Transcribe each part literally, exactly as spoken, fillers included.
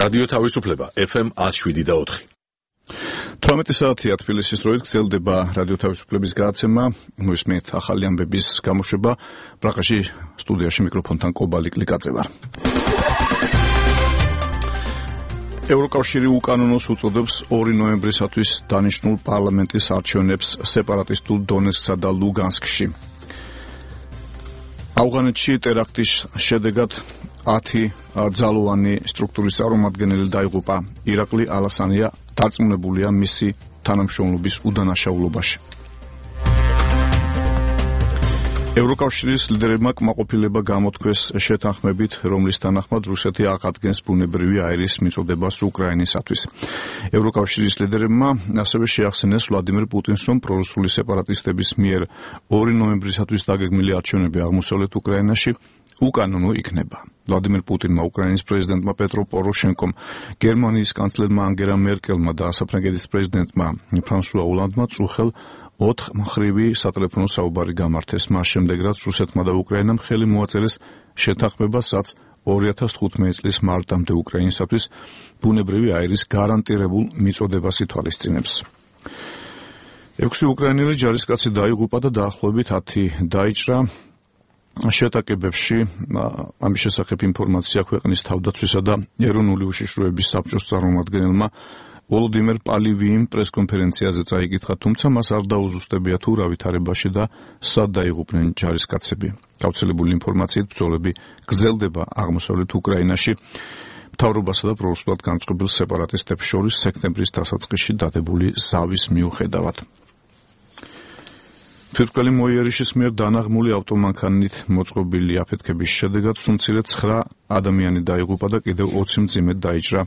რადიო თავისუფლება ეფ ემ ათს შვიდი და ოთხი. თვრამეტი საათია თბილისის დროით გრძელდება რადიო თავისუფლების გადაცემა. მოისმენთ ახალი ამბების გამოშვება. ბრაღაში სტუდიაში მიკროფონთან კობალიკ ლიკაძე ვარ. ევროკავშირი უკანონოს უწოდებს ორი ნოემბრისათვის დანიშნულ პარლამენტის არჩევნებს სეპარატისტულ დონეცკსა და ლუგანსკში. ავღანეთში ტერაქტის შედეგად ათი ძალოვანი სტრუქტურის წარმომადგენელი დაიღუპა. ირაკლი ალასანია დარწმუნებულია მისი თანამშრომლობის უდანაშაულობაში. ევროკავშირის ლიდერებმა კმაყოფილება გამოთქვეს შეთანხმებით, რომლის თანახმად რუსეთი აღადგენს ბუნებრივი აირის მიწოდებას უკრაინისათვის. ევროკავშირის ლიდერებმა ასევე შეახსენეს ვლადიმერ პუტინს, რომ პრორუსული სეპარატისტების მიერ ორი ნოემბრისათვის დაგეგმილი არჩევნები აღმოსავლეთ უკრაინაში უკანონო იქნება. ვლადიმერ პუტინმა, უკრაინის პრეზიდენტმა პეტრო პოროშენკომ, გერმანიის კანცლერმა ანგელა მერკელმა და საფრანგეთის პრეზიდენტმა ფრანსუა ოლანდმა წუხელ ოთხ მხრივი სატელეფონო საუბარი გამართეს. მას შემდეგ, რაც რუსეთმა და უკრაინამ ხელი მოაწერეს შეთანხმებას, რაც ორი ათას თხუთმეტი წლის მარტამდე უკრაინისათვის ბუნებრივი აირის გარანტირებულ მიწოდებას ითვალისწინებს. ექვსი უკრაინელი ჯარისკაცი დაიღუპა და დაახლოებით ათი დაიჭრა. შეტაკებებში ამის შესახებ ინფორმაცია ქვეყნის თავდაცვისა და ეროვნული უშიშროების საბჭოს წარმომადგენელმა ვოლოდიმერ პალივიიმ პრესკონფერენციაზე წაიკითხა, თუმცა მას არ დაუზუსტებია თუ რა ვითარებაში და სად დაიღუპნენ ჯარისკაცები. გავრცელებული ინფორმაციით ბრძოლები გრძელდება აღმოსავლეთ უკრაინაში მთავრობასა და პრორუსულად განწყობილ სეპარატისტებს შორის სექტემბრის დასაწყისში დადებული ზავის მიუხედავად. თვითმკვლელი მოიერიშის მიერ დანაღმული ავტომანქანით მოწყობილი აფეთქების შედეგად სულ ცხრა ადამიანი დაიღუპა და კიდევ ოცი მძიმედ დაიჭრა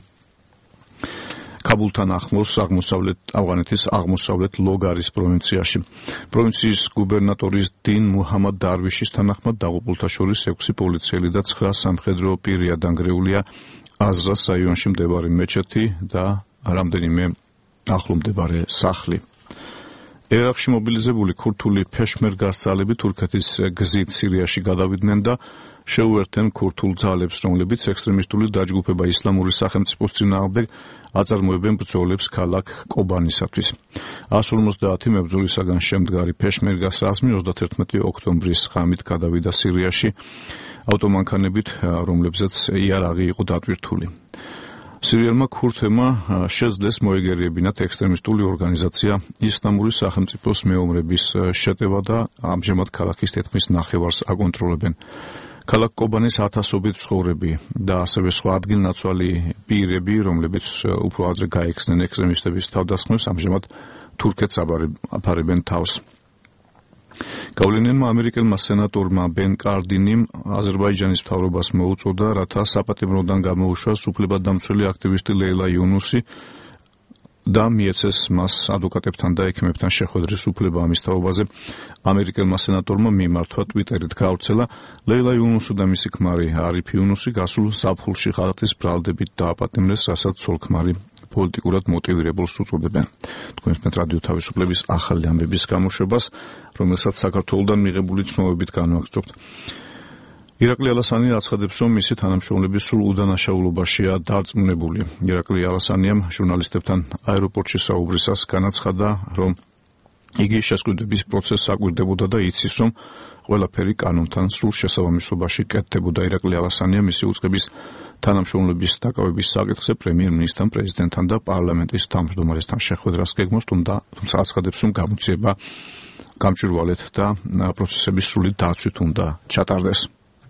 ქაბულთან ახლოს აღმოსავლეთ ავღანეთის აღმოსავლეთ ლოგარის პროვინციაში. პროვინციის გუბერნატორის 딘 მუჰამად დარვიშის თანახმად დაღუპულთა შორის ექვსი პოლიციელი და ცხრა სამხედრო პირია დანგრეულია აზრას რაიონში მდებარე მეჩეთი და რამდენიმე ახლო მდებარე სახლი. ერაყში მობილიზებული ქურთული ფეშმერგას ძალები თურქეთის გზით სირიაში გადავიდნენ და შეუერთდნენ ქურთულ ძალებს, რომლებიც ექსტრემისტული დაჯგუფება ისლამური სახელმწიფოს წინააღმდეგ აწარმოებენ ბრძოლებს ქალაქ კობანისათვის. εκατს ორმოცდაათი მებრძოლისაგან შემდგარი ფეშმერგას რაზმი ოცდათერთმეტი ოქტომბრის ღამით გადავიდა სირიაში ავტომანქანებით, რომლებზეც იარაღი იყო დატვირთული. სირიელმა ქურთებმა შეძლეს მოეგერიებინათ ექსტრემისტული ორგანიზაცია ისლამური სახელმწიფოს მეომრების შეტევა და ამჟამად ქალაქის თითქმის ნახევარს აკონტროლებენ. ქალაქ კობანის ათასობით მცხოვრები და ასევე სხვა ადგილნაცვალი პირები, რომლებიც უფრო ადრე გაექცნენ ექსტრემისტების თავდასხმებს, ამჟამად თურქეთს აფარებენ თავს. გავლენიანმა ამერიკელმა სენატორმა ბენ კარდინიმ აზერბაიჯანის მთავრობას მოუწოდა, რათა საპატიმროდან გამოუშვას უფლებადამცველი აქტივისტი ლეილა იუნუსი და მიეცეს მას ადვოკატებთან და ექიმებთან შეხვედრის უფლება ამის თაობაზე. ამერიკელმა სენატორმა მიმართვა ტვიტერით გავრცელა, ლეილა იუნუსი და მისი ქმარი არიფ იუნუსი გასულ ზაფხულში ხალხის ბრალდებით დააპატიმრეს, რასაც ცოლ-ქმარი პოლიტიკურად მოტივირებულს უწოდებენ. თქვენს რადიო თავისუფლების ახალი ამბების გამოშვებას, რომელსაც საქართველოდან მიღებული ცნობებით განვაგრძობთ. ირაკლი ალასანია აცხადებს, რომ მისი თანამშრომლები სულ უდანაშაულობაშია დარწმუნებული. ირაკლი ალასანიამ ჟურნალისტებთან აეროპორტში საუბრისას განაცხადა, რომ იგი შესყიდვების პროცესს აკვირდებოდა და იცის, რომ ყველაფერი კანონთან სრულ შესაბამისობაში კეთდებოდა. ირაკლი ალასანია მისი უწყების თანამშრომლების დაკავების საკითხზე პრემიერ-მინისტრთან, პრეზიდენტთან და პარლამენტის თავმჯდომარესთან შეხვედრას გეგმავს, თუმცა აცხადებს, რომ გამოძიება გამჭვირვალედ და პროცესების სრული დაცვით უნდა ჩატარდეს.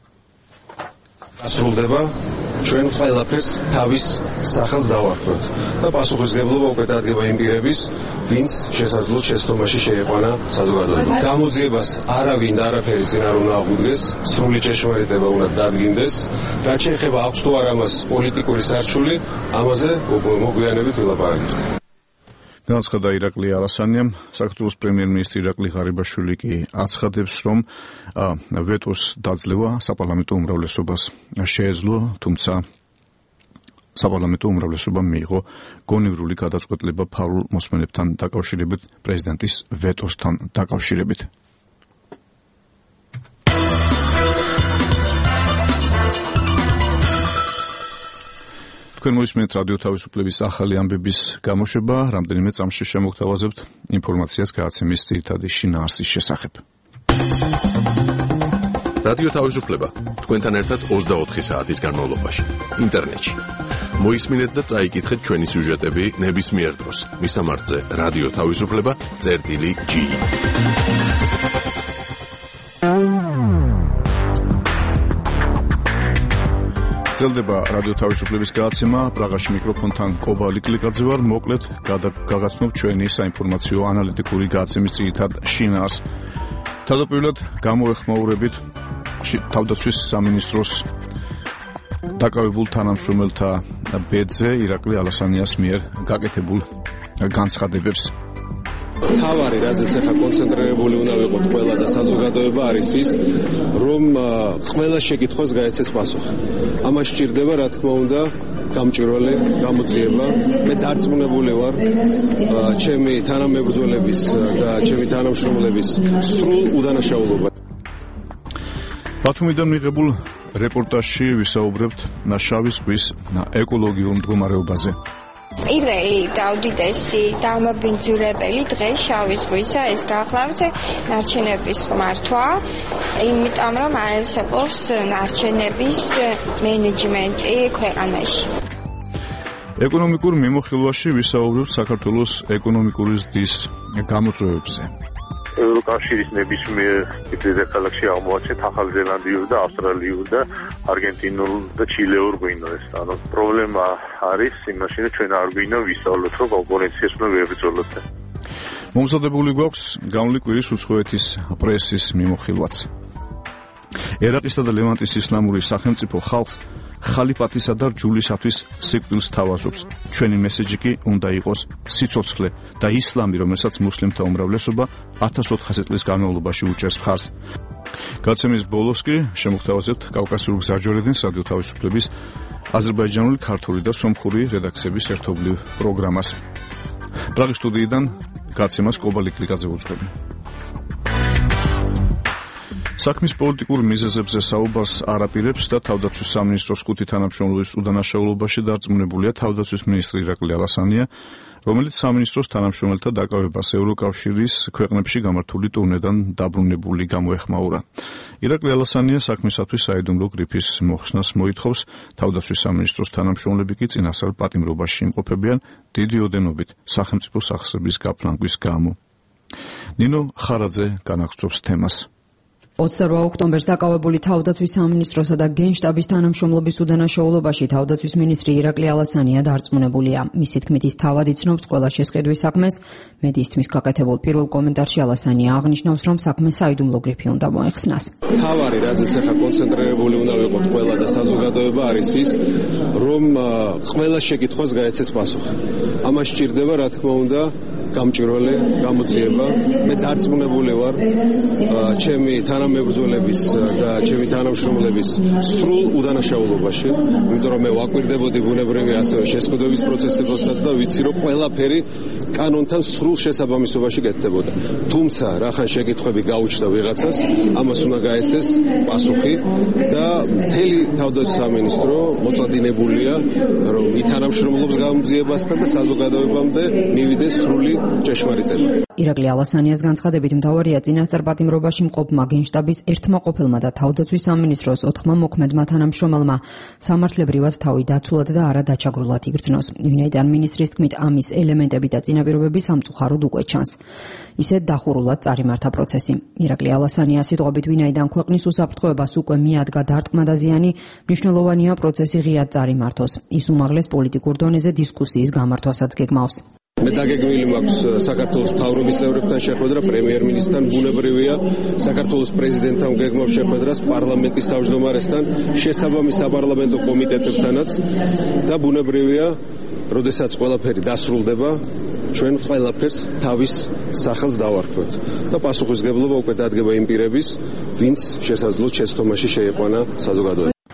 ასრულდება ჩვენ ყველაფერს თავის სახელს დავარქვათ და პასუხისმგებლობა უკვე დადგება იმ პირების, ვინც შესაძლოა შეცდომაში შეეყვანა საზოგადოება. გამოძიებას არავინ და არაფერი წინ არ უნდა აღვიდგეს, სრული ჭეშმარიტება უნდა დადგინდეს. რაც შეეხება აქვს თუ არა მას პოლიტიკური სარჩული, ამაზე მოგვიანებით ვილაპარაკებთ. განაცხადა ირაკლი ალასანიამ. საქართველოს პრემიერ-მინისტრი ირაკლი ღარიბაშვილი კი აცხადებს, რომ ვეტოს დაძლევა საპარლამენტო უმრავლესობას შეეძლო, თუმცა საპარლამენტო უმრავლესობამ მიიღო გონივრული გადაწყვეტილება ფავრულ მოსმენებთან დაკავშირებით, პრეზიდენტის ვეტოსთან დაკავშირებით. თქვენ მოისმენთ რადიო თავისუფლების ახალი ამბების გამოშვება, რამდენიმე წამში შემოგთავაზებთ ინფორმაციას გადაცემის ძირითადი შინაარსის შესახებ. რადიო თავისუფლება თქვენთან ერთად ოცდაოთხი საათის განმავლობაში ინტერნეტში. მოისმინეთ და წაიკითხეთ ჩვენი სიუჟეტები ნებისმიერ დროს. მისამართზე რადიო თავისუფლება წერტილი ჯი. გრძელდება რადიო თავისუფლების გადაცემა. პრაღაში მიკროფონთან კობა ლიკლიკაძე ვარ. მოკლედ გაგაცნობ ჩვენი საინფორმაციო ანალიტიკური გადაცემის ძირითად შინაარსს. თავდაპირველად გამოეხმაურებით თავდაცვის სამინისტროს დაკავებულ თანამშრომელთა ბედზე ირაკლი ალასანიას მიერ გაკეთებულ განცხადებებს. თავარი, რაზეც ახლა კონცენტრირებული უნდა ვიყოთ ყველა და საზოგადოება არის ის, რომ ყველა შეკითხვას გაეცეს პასუხი. ამას სჭირდება, რა თქმა უნდა, გამჭვირვალე გამოძიება. მე დარწმუნებული ვარ ჩემი თანამებრძოლების და ჩემი თანამშრომლების სრულ უდანაშაულობა. ბათუმიდან მიღებულ რეპორტაჟში ვისაუბრებთ შავი ზღვის ეკოლოგიურ მდგომარეობაზე. პირველი და უდიდესი დამაბინძურებელი დღე შავი ზღვისა ეს გახლავთ ნარჩენების მართვა, იმიტომ რომ არსებობს ნარჩენების მენეჯმენტი ქვეყანაში. ეკონომიკურ მიმოხილვაში ვისაუბრებთ საქართველოს ეკონომიკური ზრდის გამოწვევებზე. ევროკავშირის ნებისმიერ დედაქალაქში აღმოაჩენთ ახალი ზელანდიურ და ავსტრალიურ და არგენტინულ და ჩილეურ ღვინოებს. ანუ პრობლემა არის იმაში, რომ ჩვენ არ გვინდა ვისწავლოთ, რომ კონკურენციას უნდა ვებრძოლოთ. მომზადებული გვაქვს გამვლი კვირის უცხოეთის პრესის მიმოხილვაც. ერაყისა და ლევანტის ისლამური სახელმწიფო ხალხს ხალიფათისა და რჯულისათვის სიკვდილს თავაზობს. ჩვენი მესეჯი კი უნდა იყოს სიცოცხლე და ისლამი, რომელსაც მუსლიმთა უმრავლესობა ათას ოთხასი წლის განმავლობაში უჭერს მხარს. გადაცემის ბოლოს კი შემოგთავაზებთ კავკასიურ გზაჯვარედინს რადიო თავისუფლების აზერბაიჯანული, ქართული და სომხური რედაქციების ერთობლივ პროგრამას. პრაღის სტუდიიდან გადაცემას კობა ლიკლიკაძე უძღვები. საქმის პოლიტიკურ მიზეზებზე საუბარს არ აპირებს და თავდაცვის სამინისტროს ხუთი თანამშრომლობის უდანაშაულობაში დარწმუნებულია თავდაცვის მინისტრი ირაკლი ალასანია, რომელიც სამინისტროს თანამშრომელთა დაკავებას ევროკავშირის ქვეყნებში გამართული ტურნედან დაბრუნებული გამოეხმაურა. ირაკლი ალასანია საქმისათვის საიდუმლო გრიფის მოხსნას მოითხოვს, თავდაცვის სამინისტროს თანამშრომლები კი წინასწარ პატიმრობაში იმყოფებიან დიდი ოდენობით სახელმწიფო სახსრების გაფლანგვის გამო. ნინო ხარაძე განაგრძობს თემას. ოცდარვა ოქტომბერს დაკავებული თავდაცვის სამინისტროსა და გენშტაბის თანამშრომლობის უდანაშაულობაში თავდაცვის მინისტრი ირაკლი ალასანია დარწმუნებულია. მისი თქმით, ის თავად იცნობს ყველა შესყიდვის საქმეს. მედიისთვის გაკეთებულ პირველ კომენტარში ალასანია აღნიშნავს, რომ საქმე საიდუმლო გრიფი უნდა მოეხსნას. თავარი, რაზეც ახლა კონცენტრირებული უნდა ვიყოთ ყველა და საზოგადოება არის ის, რომ ყველა შეკითხვას გაეცეს პასუხი. ამას სჭირდება, რა თქმა უნდა, გამჭვირვალე გამოძიება. მე დარწმუნებული ვარ ჩემი თანამებრძოლების და ჩემი თანამშრომლების სრულ უდანაშაულობაში, იმიტომ რომ მე ვაკვირდებოდი ბუნებრივი ასევე შესყიდვების პროცესებსაც და ვიცი, რომ ყველაფერი კანონთან სრულ შესაბამისობაში კეთდებოდა. თუმცა რახან შეკითხვები გაუჩნდა ვიღაცას, ამას უნდა გაეცეს პასუხი და მთელი თავდაცვის სამინისტრო მოწადინებულია, რომ ითანამშრომლობს გამოძიებასთან და საზოგადოებამდე მივიდეს სრული ჭეშმარიტება. ირაკლი ალასანიას განცხადებით, მთავარია წინასწარ პატიმრობაში მყოფმა გენშტაბის ერთმა ყოფილმა და თავდაცვის სამინისტროს ოთხმა მოქმედმა თანამშრომელმა სამართლებრივად თავი დაცულად და არა დაჩაგრულად იგრძნოს. ვინაიდან მინისტრის თქმით, ამის ელემენტები და წინაპირობები სამწუხაროდ უკვე ჩანს. ისეთ დახურულად წარიმართა პროცესი. ირაკლი ალასანიას სიტყვებით, ვინაიდან ქვეყნის უსაფრთხოებას უკვე მიადგა დარტყმა და ზიანი, მნიშვნელოვანია პროცესი ღიად წარიმართოს. ის უმაღლეს პოლიტიკურ დონეზე დისკუსიის გამართვასაც გეგმავს. მე დაგეგმილი მაქვს საქართველოს მთავრობის წევრებთან შეხვედრა, პრემიერ-მინისტრთან, ბუნებრივია, საქართველოს პრეზიდენტთან გეგმავს შეხვედრას, პარლამენტის თავმჯდომარესთან, შესაბამის საპარლამენტო კომიტეტებთანაც და ბუნებრივია, როდესაც ყველაფერი დასრულდება, ჩვენ ყველაფერს თავის სახელს დავარქვევთ და პასუხისმგებლობა უკვე დადგება იმ პირების, ვინც შესაძლოა შეცდომაში შეიყვანა საზოგადოება.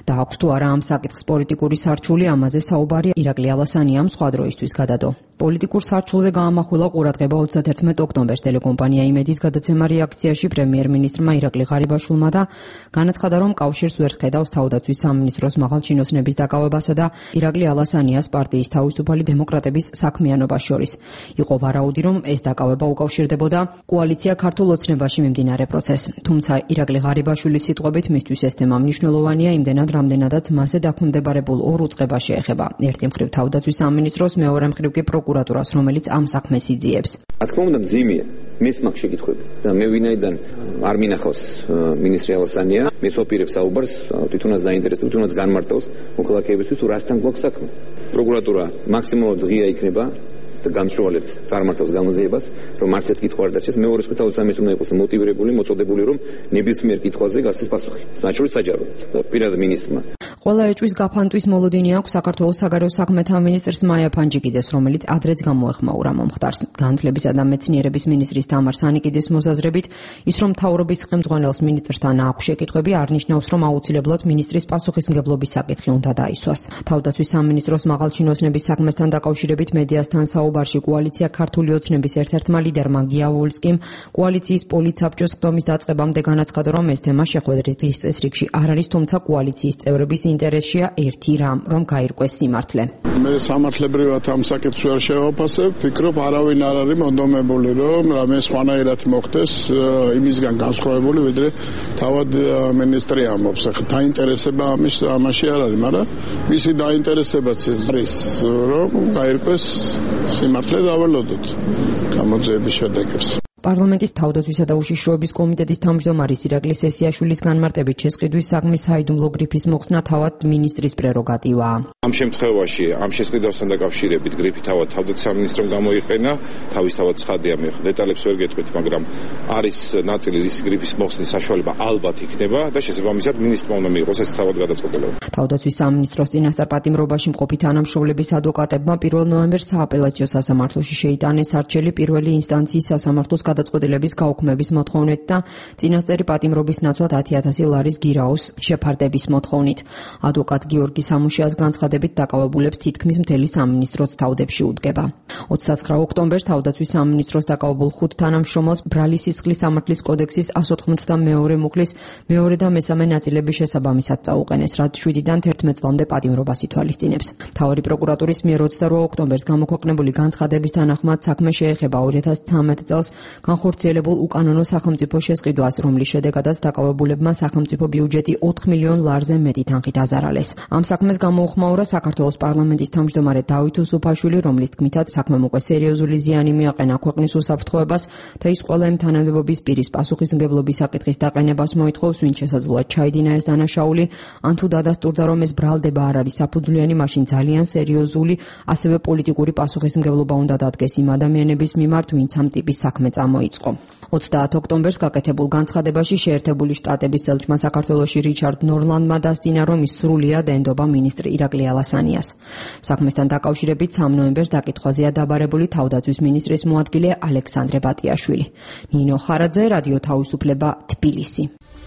და აქვს თუ არა ამ საკითხს პოლიტიკური სარჩული, ამაზე საუბარი ირაკლი ალასანიამ სხვა დროისთვის გადადო. პოლიტიკურ სარჩულზე გაამახვილა ყურადღება ოცდაათერთმეტ ოქტომბერს ტელეკომპანია იმედის გადაცემა რეაქციაში პრემიერ-მინისტრმა ირაკლი ღარიბაშვილმა და განაცხადა, რომ კავშირს ვერ ხედავს თავდაცვის სამინისტროს მაღალჩინოსნების დაკავებასა და ირაკლი ალასანიას პარტიის თავისუფალი დემოკრატების საქმიანობას შორის. იყო ვარაუდი, რომ ეს დაკავება უკავშირდებოდა კოალიცია ქართულ ოცნებაში მიმდინარე პროცესს. თუმცა ირაკლი ღარიბაშვილის სიტყვებით მისთვის ეს თემა მნიშვნელოვანია იმდენად, რამდენადაც მასზე დაქვემდებარებულ ორ უწყებას შეეხება. ერთი მხრივ თავდაცვის სამინისტროს, მეორე მხრივ კი პროკურატურას, რომელიც ამ საქმეს იძიებს. რა თქმა უნდა, მძიმეა. მეც მაქვს შეკითხვები და მე ვინაიდან არ მინახავს მინისტრი ალასანია, მე ვაპირებ საუბარს, თვითონაც დაინტერესდება, თვითონაც განმარტავს მოქალაქეებისთვის, თუ რასთან გვაქვს საქმე. პროკურატურა მაქსიმალურად ღია იქნება და გამსროლად წარმართავს გამოძიებას, რომ არც ერთ კითხვა არ დარჩეს. მეორე მხრივ თავდაცვის სამინისტრო უნდა იყოს მოტივირებული, მოწოდებული, რომ ნებისმიერ კითხვაზე გასცეს პასუხი. მათ შორის საჯაროდ პირადად მინისტრმა. ყველა ეჭვის გაფანტვის მოლოდინი აქვს საქართველოს საგარეო საქმეთა მინისტრს მაია ფანჯიკიძეს, რომელიც ადრეც გამოეხმაურა მომხდარს. განათლებისა და მეცნიერების მინისტრის თამარ სანიკიძის მოსაზრებით, ის რომ მთავრობის ხელმძღვანელს მინისტრთან აქვს შეკითხვები, არ ნიშნავს, რომ აუცილებლად მინისტრის პასუხისმგებლობის საკითხი უნდა დაისვას. თავდაცვის სამინისტროს მაღალჩინოსნების საქმესთან დაკავშირებით მედიასთან საუბარში კოალიცია ქართული ოცნების ერთ-ერთმა ლიდერმა გია ვოლსკიმ კოალიციის პოლიცაბჭოს ხდომის დაწყებამდე განაცხადა, რომ ეს თემა შეხვედრის წესრიგში არ არის, თუმცა კოალიციის წევრების ინტერესია ერთი რამ, რომ გაირკვეს სიმართლე. მე სამართლებრივად ამ საკითხს ვერ შევაფასებ, ვფიქრობ, არავინ არ არის მონდომებული, რომ რამე სხვანაირად მოხდეს იმისგან განსხვავებული, ვიდრე თავად მინისტრი ამბობს. დაინტერესება ამის ამაში არ არის, მაგრამ მისი დაინტერესებაც არის, რომ გაირკვეს სიმართლე დაველოდოთ გამოძიების შედეგებს. პარლამენტის თავდაცვისა და უშიშროების კომიტეტის თავმჯდომარის ირაკლი სესიაშვილის განმარტებით შესყიდვის საქმის საიდუმლო გრიფის მოხსნა თავად მინისტრის პრეროგატივაა. ამ შემთხვევაში ამ შესყიდვასთან დაკავშირებით გრიფი თავად თავდაცვის სამინისტრომ გამოიყენა, თავისთავად ცხადია, მე დეტალებს ვერ გეტყვით, მაგრამ არის ნაწილი რის გრიფის მოხსნის საშუალება ალბათ იქნება და შესაბამისად მინისტრმა უნდა მიიღოს ეს თავად გადაწყვეტილება. თავდაცვის სამინისტროს წინასწარ პატიმრობაში მყოფი თანამშრომლების ადვოკატებმა პირველ ნოემბერს სააპელაციო სასამართლოში შეიტანეს არჩელი პირველი ინსტანციის სასამართლოს გადაწყვეტილების გაუქმების მოთხოვნით და წინასწარი პატიმრობის ნაცვლად ათი ათასი ლარის გირაოს შეფარდების მოთხოვნით. ადვოკატ გიორგი სამუშიას განცხადებით დაკავებულებს თითქმის მთელი სამინისტროც თავდებში უდგება. ოცდაცხრა ოქტომბერს თავდაცვის სამინისტროს დაკავებულ ხუთ თანამშრომელს ბრალის სისხლის სამართლის კოდექსის εκατს ოცდაათმეტ მუხლის მეორე და მესამე ნაწილების შესაბამისად წაუყენეს, რაც შვიდიდან თერთმეტ წლამდე პატიმრობას ითვალისწინებს. მთავარი პროკურატურის მიერ ოცდარვა ოქტომბერს გამოქვეყნებული განცხადების თანახმად საქმე შეეხება ორი ათას ცხრამეტ წელს განხორციელებულ უკანონო სახელმწიფო შესყიდვას, რომლის შედეგადაც დაკავებულებმა სახელმწიფო ბიუჯეტი ოთხ მილიონ ლარზე მეტი თანხით აზარალეს. ამ საქმეს გამოუხმაურა საქართველოს პარლამენტის თავმჯდომარე დავით უსუფაშვილი, რომლის თქმითაც საქმემ უკვე სერიოზული ზიანი მიაყენა ქვეყნის უსაფრთხოებას და ის ყველა იმ თანამდებობის პირის პასუხისმგებლობის საკითხის დაყენებას მოითხოვს, ვინც შესაძლოა ჩაიდინა ეს დანაშაული, ან თუ დადასტურდა, რომ ეს ბრალდება არ არის საფუძვლიანი, მაშინ ძალიან სერიოზული, ასევე პოლიტიკური პასუხისმგებლობა უნდა დადგეს იმ ადამიანების მიმართ, ვინც ამ ტიპის საქმე მოიწყო. ოცდაათი ოქტომბერს გაკეთებულ განცხადებაში შეერთებული შტატების ელჩმა საქართველოში რიჩარდ ნორლანდმა დასძინა, რომ ის სრულიად ენდობა მინისტრი ირაკლი ალასანიას. საქმესთან დაკავშირებით სამ ნოემბერს დაკითხვაზეა დაბარებული თავდაცვის მინისტრის მოადგილე ალექსანდრე ბატიაშვილი. ნინო ხარაძე, რადიო თავისუფლება, თბილისი.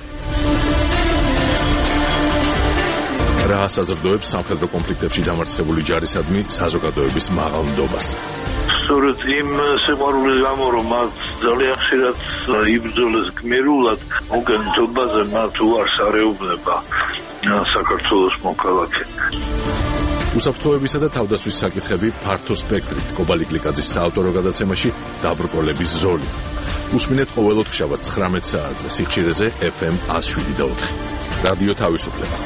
რა საზრდოებს სამხედრო კონფლიქტებში დამარცხებული ჯარისადმი საზოგადოების მაღალ ნდობას. სწორედ იმ სიყვარულის გამო, რომ მათ ძალიან ხშირად იბრძოლეს გმირულად, მოგენთობაზე მათ უარს არეუბნება საქართველოს მოქალაქე. უსაფრთხოებისა და თავდაცვის საკითხები ფართო სპექტრით კობალი გლიკაძის საავტორო გადაცემაში დაბრკოლების ზოლი. უსმინეთ ყოველ ოთხშაბათს ცხრამეტ საათზე სიხშირეზე ეფ ემ εκατს შვიდი და ოთხი. რადიო თავისუფლება.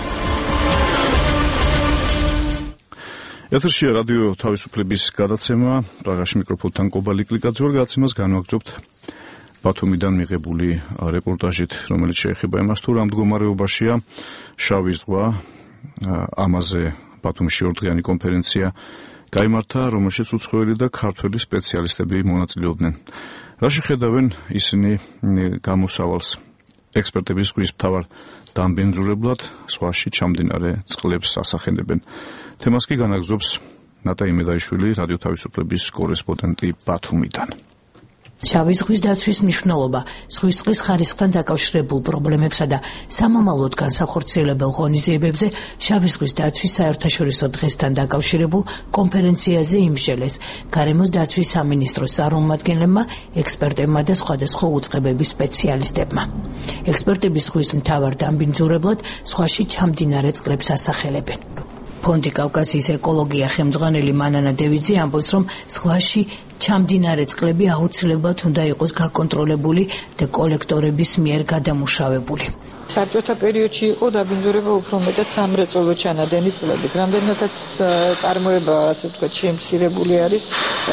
ეთერშია რადიო თავისუფლების გადაცემა, პრაღაში მიკროფონთან კობალი გლიკაძე, გადაცემას განვაგრძობთ ბათუმიდან მიღებული რეპორტაჟით, რომელიც შეეხება იმას, თუ რა მდგომარეობაშია შავი ზღვა. ამაზე ბათუმში ორდღიანი კონფერენცია გაიმართა, რომელშიც უცხოელი და ქართველი სპეციალისტები მონაწილეობდნენ. რაში ხედავენ ისინი გამოსავალს? ექსპერტების გვრის მთავარ დამბინძურებლად ზღვაში ჩამდინარე წყლებს ასახენებენ. თემას კი განაგზობს ნატა იმედაიშვილი, რადიო თავისუფლების კორესპონდენტი ბათუმიდან. შავი ზღვის დაცვის მნიშვნელობა ზღვის წყლის ხარისხთან დაკავშირებულ პრობლემებსა და სამომავლოდ განსახორციელებელ ღონისძიებებზე შავი ზღვის დაცვის საერთაშორისო დღესთან დაკავშირებულ კონფერენციაზე იმსჯელეს გარემოს დაცვის სამინისტროს წარმომადგენლებმა, ექსპერტებმა და სხვადასხვა უწყებების სპეციალისტებმა. ექსპერტები ზღვის მთავარ დამბინძურებლად ზღვაში ჩამდინარე წყლებს ასახელებენ. ფონდი კავკასიის ეკოლოგია ხელმძღვანელი მანანა დევიძე ამბობს, რომ ზღვაში ჩამდინარე წყლები აუცილებლად უნდა იყოს გაკონტროლებული და კოლექტორების მიერ გადამუშავებული. საბჭოთა პერიოდში იყო დაბინძურება უფრო მეტად სამრეწველო ჩანადენის წყლებით. რამდენადაც წარმოება, ასე ვთქვათ, შემცირებული არის,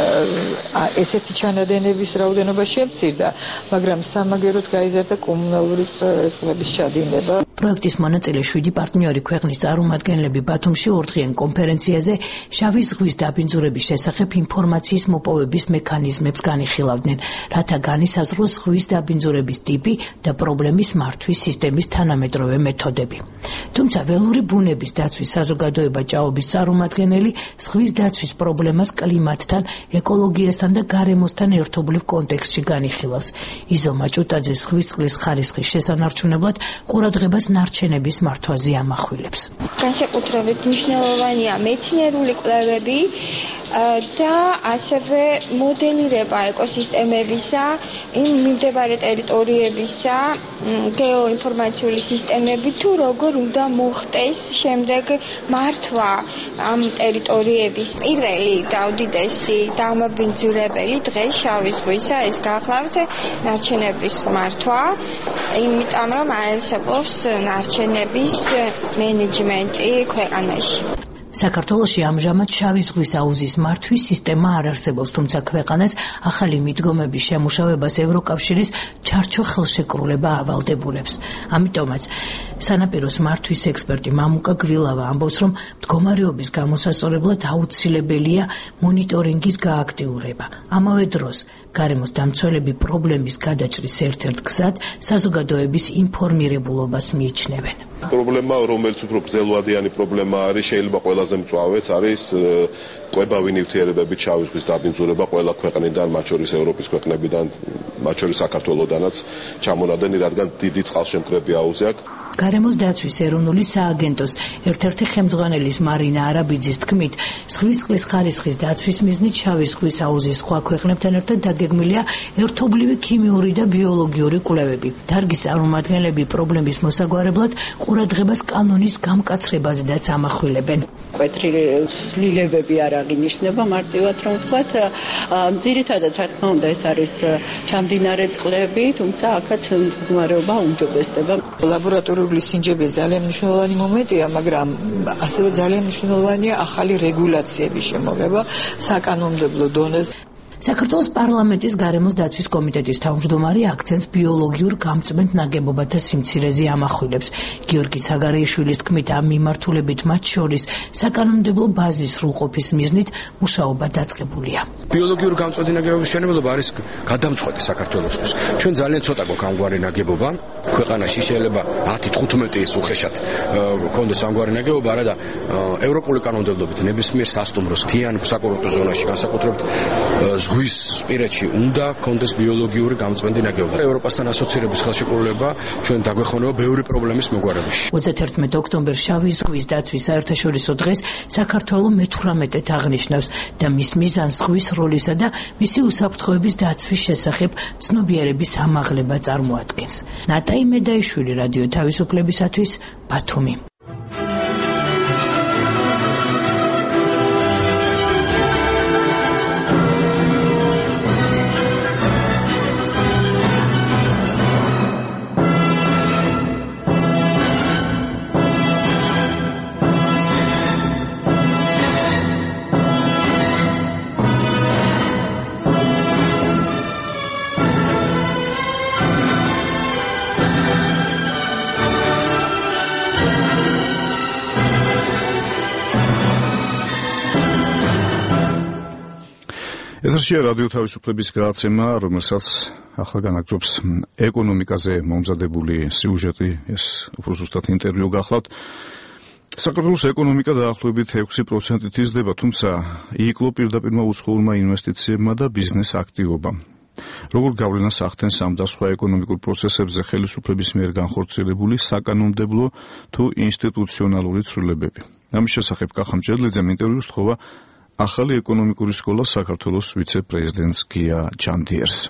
ესეთი ჩანადენების რაოდენობა შემცირდა, მაგრამ სამაგეროდ გაიზარდა კომუნალური წყლების ჩადინება. პროექტის მონაწილე შვიდი პარტნიორი ქვეყნის წარმომადგენლები ბათუმში ორდღიან კონფერენციაზე შავი ზღვის დაბინძურების შესახებ ინფორმაციის მოპოვების მექანიზმებს განიხილავდნენ, რათა განისაზღვროს ზღვის დაბინძურების ტიპი და პრობლემის მართვის სისტემის თანამედროვე მეთოდები. თუმცა ველური ბუნების დაცვის საზოგადოება ჭაობის წარმომადგენელი ზღვის დაცვის პრობლემას კლიმატთან, ეკოლოგიასთან და გარემოსთან ერთობლივ კონტექსტში განიხილავს. იზო მაჭუტაძე ზღვის წყლის ხარისხის შესანარჩუნებლად ყურადღებას ნარჩენების მართვაზე ამახვილებს. განსაკუთრებით მნიშვნელოვანია მეცნიერული კვლევები და ასევე მოდელირება ეკოსისტემებისა, იმ მიმდებარე ტერიტორიებისა, გეოინფორმაციული სისტემები თუ როგორ უნდა მოხდეს შემდეგ მართვა ამ ტერიტორიების. პირველი და უდიდესი დამაბინძურებელი დღეს შავი ზღვისა ეს გახლავთ ნარჩენების მართვა, იმიტომ რომ აარსებობს ნარჩენების მენეჯმენტი ქვეყანაში. საქართველოში ამჟამად შავი ზღვის აუზის მართვის სისტემა არ არსებობს, თუმცა ქვეყანას ახალი მიდგომების შემუშავებას ევროკავშირის ჩარჩო ხელშეკრულება ავალდებულებს. ამიტომაც სანაპიროს მართვის ექსპერტი მამუკა გვილავა ამბობს, რომ მდგომარეობის გამოსასწორებლად აუცილებელია მონიტორინგის გააქტიურება. ამავე დროს გარემოს დამცველები პრობლემის გადაჭრის ერთ-ერთ გზად საზოგადოების ინფორმირებულობას მიიჩნევენ. პრობლემა, რომელიც უფრო გრძელვადიანი პრობლემა არის, შეიძლება ყველაზე მწვავეც არის კვებავი ნივთიერებები შავი ზღვის დაბინძურება ყველა ქვეყნიდან, მათ შორის ევროპის ქვეყნებიდან, მათ შორის საქართველოდანაც ჩამონადენი, რადგან დიდი წყალშემკრები აუზი აქვს. გარემოს დაცვის ეროვნული სააგენტოს ერთ-ერთი ხელმძღვანელის მარინა არაბიძის თქმით, ზღვის წყლის ხარისხის დაცვის მიზნით შავი ზღვის აუზის სხვა ქვეყნებთან ერთად დაგეგმილია ერთობლივი ქიმიური და ბიოლოგიური კვლევები. დარგის წარმომადგენლები პრობლემის მოსაგვარებლად ყურადღებას კანონის გამკაცრებაზედაც ამახვილებენ. მკვეთრი ცვლილებები არ აღინიშნება მარტივად რომ ვთქვათ, ძირითადად რა თქმა უნდა ეს არის ჩამდინარე წყლები, თუმცა აქაც მდგომარეობა უმჯობესდება. ლაბორატორიული სინჯების ძალიან მნიშვნელოვანი მომენტია, მაგრამ ასევე ძალიან მნიშვნელოვანია ახალი რეგულაციების შემოღება საკანონმდებლო დონეზე. საქართველოს პარლამენტის გარემოს დაცვის კომიტეტის თავმჯდომარე აქცენტს ბიოლოგიურ გამწმენთ ნაგებობათა სიმცირეზე ამახვილებს. გიორგი ცაგარეიშვილის თქმით, ამ მიმართულებით მათ შორის საკანონმდებლო ბაზის სრულყოფის მიზნით მუშაობა დაწყებულია. ბიოლოგიურ გამწმენთ ნაგებობის მშენებლობა არის გადამწყვეტი საქართველოსთვის. ჩვენ ძალიან ცოტა გვაქვს ამგვარი ნაგებობა. ქვეყანაში შეიძლება ათი თხუთმეტი ის უხეშად გქონდეს ამგვარი ნაგებობა, არა და ევროპული კანონმდებლობით ნებისმიერ სასტუმროს თიან საკურორტო ზონაში განსაკუთრებით ზღვის პირეთში უნდა გქონდეს ბიოლოგიური გამწვენდი ნაგებობა. ევროპასთან ასოცირების ხელშეკრულება ჩვენ დაგვეხმარება ბევრი პრობლემის მოგვარებაში. ოცდაათერთმეტ ოქტომბერს შავი ზღვის დაცვის საერთაშორისო დღეს საქართველოს მეთვრამეტედ აღნიშნავს და მის მიზანს ზღვის როლისა და მისი უსაფრთხოების დაცვის შესახებ ცნობიერების ამაღლება წარმოადგენს. ნატაი მედაიშვილი, რადიო თავისუფლებისათვის, ბათუმი. ეთერშია რადიო თავისუფლების გადაცემა, რომელსაც ახლა განაგრძობს ეკონომიკაზე მომზადებული სიუჟეტი, ეს უფრო ზუსტად ინტერვიუ გახლავთ. საქართველოს ეკონომიკა დაახლოებით ექვსი პროცენტით იზრდება, თუმცა იკლო პირდაპირმა უცხოურმა ინვესტიციებმა და ბიზნეს აქტივობამ. როგორ გავლენას ახდენს ამ და სხვა ეკონომიკურ პროცესებზე ხელისუფლების მიერ განხორციელებული საკანონმდებლო თუ ინსტიტუციონალური ცვლილებები? ამის შესახებ კახა მჭედლიძემ ინტერვიუს თხოვა ახალი ეკონომიკური სკოლა საქართველოს ვიცე-პრეზიდენტს გია ჯანდიერს.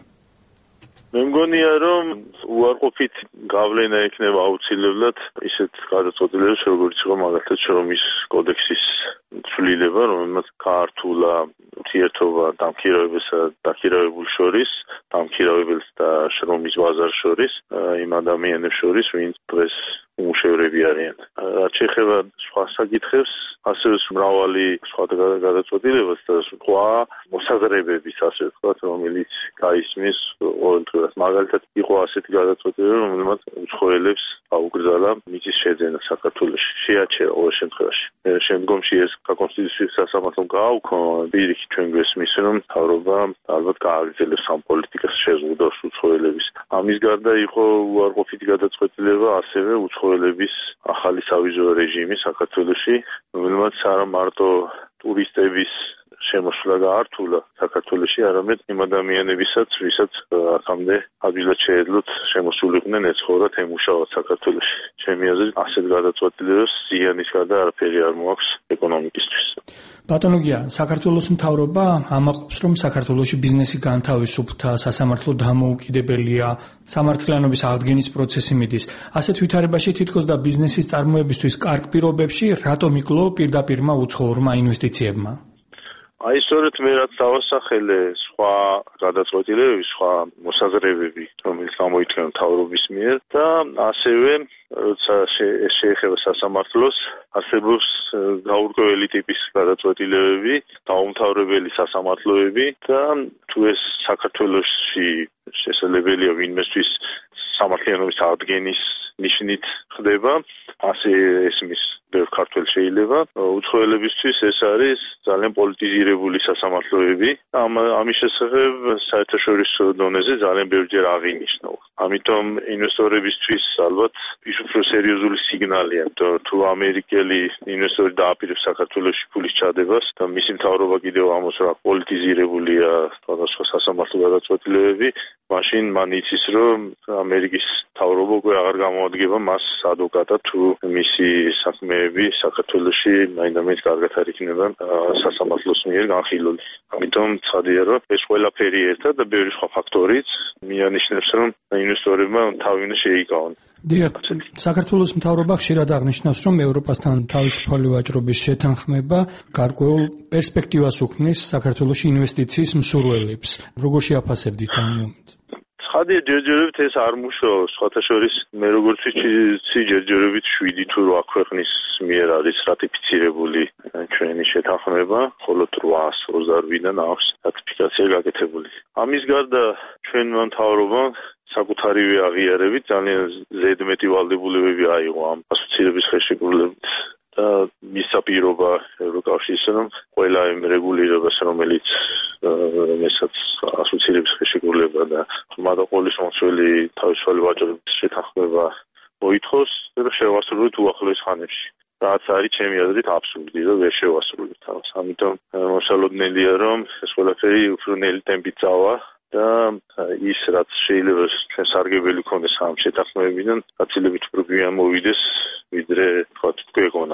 მე მგონია რომ უარყოფით გავლენა ექნება აუცილებლად ისეთ გადაწყვეტილებებს როგორც იყო მაგალითად შრომის კოდექსის ცვლილება, რომელმაც გაართულა ურთიერთობა დამქირავებელსა და დაქირავებულ შორის, დამქირავებელს და შრომის ბაზარს შორის, იმ ადამიანებს შორის, ვინც დღეს უმუშევრები არიან. რაც შეეხება სხვა საკითხებს, ასევე მრავალი სხვა გადაწყვეტილებას და სხვა მოსაზრებების, ასე ვთქვათ, რომელიც გაისმის ყოველდღიურად. მაგალითად, იყო ასეთი გადაწყვეტილება, რომელმაც უცხოელებს აუკრძალა მიწის შეძენა საქართველოში. შეაჩერა ყოველ შემთხვევაში. შემდგომში ეს კონსტიტუციის სასამართლომ გააუქმა, პირიქით ჩვენ გვესმის, რომ მთავრობა ალბათ გააგრძელებს ამ პოლიტიკას შეზღუდავს უცხოელების. ამის გარდა იყო უარყოფითი გადაწყვეტილება ასევე უცხოელების ახალი სავიზო რეჟიმი საქართველოში, რომელმაც არა მარტო ტურისტების შემოსვლა გაართულა საქართველოში, არამედ იმ ადამიანებისაც, ვისაც აქამდე ადვილად შეეძლოთ შემოსულიყვნენ ეცხოვრათ, ემუშაოთ საქართველოში. ჩემი აზრით, ასეთ გადაწყვეტილებებს ზიანის გარდა არაფერი არ მოაქვს ეკონომიკისთვის. ბატონო გია, საქართველოს მთავრობა ამაყობს, რომ საქართველოში ბიზნესი განთავისუფლდა, სასამართლო დამოუკიდებელია, სამართლიანობის აღდგენის პროცესი მიდის. ასეთ ვითარებაში თითქოს და ბიზნესის წარმოებისთვის კარგ პირობებში რატომ იკლო პირდაპირმა უცხოურმა ინვესტიციებმა? აი სწორედ მე რაც დავასახელე სხვა გადაწყვეტილებები, სხვა მოსაზრებები, რომელიც გამოიწვია მთავრობის მიერ და ასევე როცა შეეხება სასამართლოს, არსებობს გაურკვეველი ტიპის გადაწყვეტილებები, დაუმთავრებელი სასამართლოები და თუ ეს საქართველოში შესაძლებელია ვინმესთვის სამართლიანობის აღდგენის ნიშნით ხდება, ასე ესმის ბევრ ქართველ შეიძლება. უცხოელებისთვის ეს არის ძალიან პოლიტიზირებული სასამართლოები. ამ ამის შესახებ საერთაშორისო დონეზე ძალიან ბევრჯერ აღინიშნა. ამიტომ ინვესტორებისთვის ალბათ ის უფრო სერიოზული სიგნალია, თუ ამერიკელი ინვესტორი დააპირებს საქართველოში ფულის ჩადებას და მისი მთავრობა კიდევ ამოს რა პოლიტიზირებულია სხვადასხვა სასამართლო გადაწყვეტილებები, მაშინ მან იცის, რომ ამერიკის მთავრობა უკვე აღარ გამოადგება მას ადვოკატად, თუ მისი საქმეები საქართველოში მაინდამაინც კარგად არ იქნება სასამართლოს მიერ განხილული. ამიტომ ცხადია, რომ ეს ყველაფერი ერთად და ბევრი სხვა ფაქტორიც მიანიშნებს, რომ ინვესტორებმა თავი უნდა შეიკავონ. დიახ, საქართველოს მთავრობა ხშირად აღნიშნავს, რომ ევროპასთან თავისუფალი ვაჭრობის შეთანხმება გარკვეულ პერსპექტივას უქმნის საქართველოში ინვესტიციის მსურველებს. როგორ შეაფასებდით ამ მომენტს? ხადია ჯერჯერობით ეს არ მუშაობს, სხვათა შორის მე როგორც ვიცი ჯერჯერობით შვიდი თუ რვა ქვეყნის მიერ არის რატიფიცირებული ჩვენი შეთანხმება, ხოლო რვას ოცდაორი-დან აქვს რატიფიკაცია გაკეთებული. ამის გარდა ჩვენმა მთავრობამ საკუთარივე აღიარებით ძალიან ზედმეტი ვალდებულებები აიღო ამ ასოცირების ხელშეკრულებით და მისცა პირობა ევროკავშირის, რომ ყველა იმ რეგულირებას, რომელიც რომელსაც ასოცირების ხელშეკრულება და მადაყოლის მომცველი თავისუფალი ვაჭრობის შეთანხმება მოითხოვს, რომ შევასრულოთ უახლოეს ხანებში. რაც არის ჩემი აზრით აბსურდი, რომ ვერ შევასრულებთ ამას. ამიტომ მოსალოდნელია, რომ ეს ყველაფერი უფრო ნელი ტემპით წავა და ის რაც შეიძლება ჩვენ სარგებელი ქონდეს ამ შეთანხმებიდან, გაცილებით უფრო გვიან მოვიდეს, ვიდრე თქვა გვეგონა.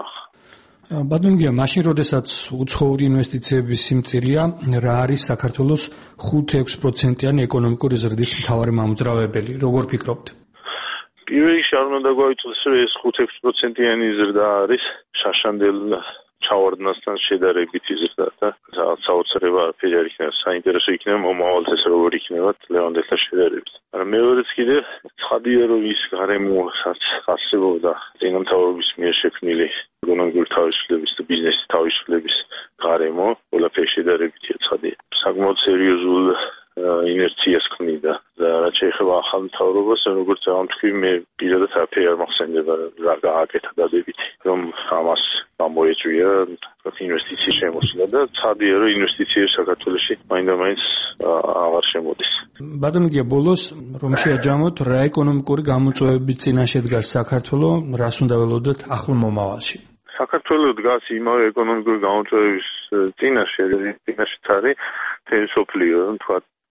ბატონო გია, მაშინ როდესაც უცხოური ინვესტიციების სიმწირეა, რა არის საქართველოს ხუთ-ექვს პროცენტიანი ეკონომიკური ზრდის მთავარი მამოძრავებელი? როგორ ფიქრობთ? პირველ რიგში არ უნდა გავითვალოს, რომ ეს ხუთ-ექვს პროცენტიანი ზრდა არის შაშანდელ ჩავარდნასთან შედარებით იზრდა და საოცრება არაფერი არ იქნება. საინტერესო იქნება მომავალს ეს როგორ იქნება ლევანდელთან შედარებით. მაგრამ მეორეც კიდევ ცხადია, რომ ის გარემოსაც არსებობდა წინამთავრობის მიერ შექმნილი ეკონომიკური თავისუფლების და ბიზნესის თავისუფლების გარემო, ყველაფერი შედარებითია ცხადია. საკმაოდ სერიოზულ ინერციას ქმნიდა და რაც შეეხება ახალ მთავრობას, როგორც ამ თქვი, მე პირადად არაფერი არ მახსენდება რა გააკეთა დადებითი, რომ ამას გამოეწვია ინვესტიციის შემოსვლა და ცხადია, რომ ინვესტიციები საქართველოში მაინდამაინც აღარ შემოდის. ბატონო გია, ბოლოს რომ შეაჯამოთ, რა ეკონომიკური გამოწვევების წინაშე დგას საქართველო, რას უნდა ველოდოთ ახლო მომავალში? საქართველო დგას იმავე ეკონომიკური გამოწვევების წინაშე, წინაშეც არის მთელი მსოფლიო, თქვა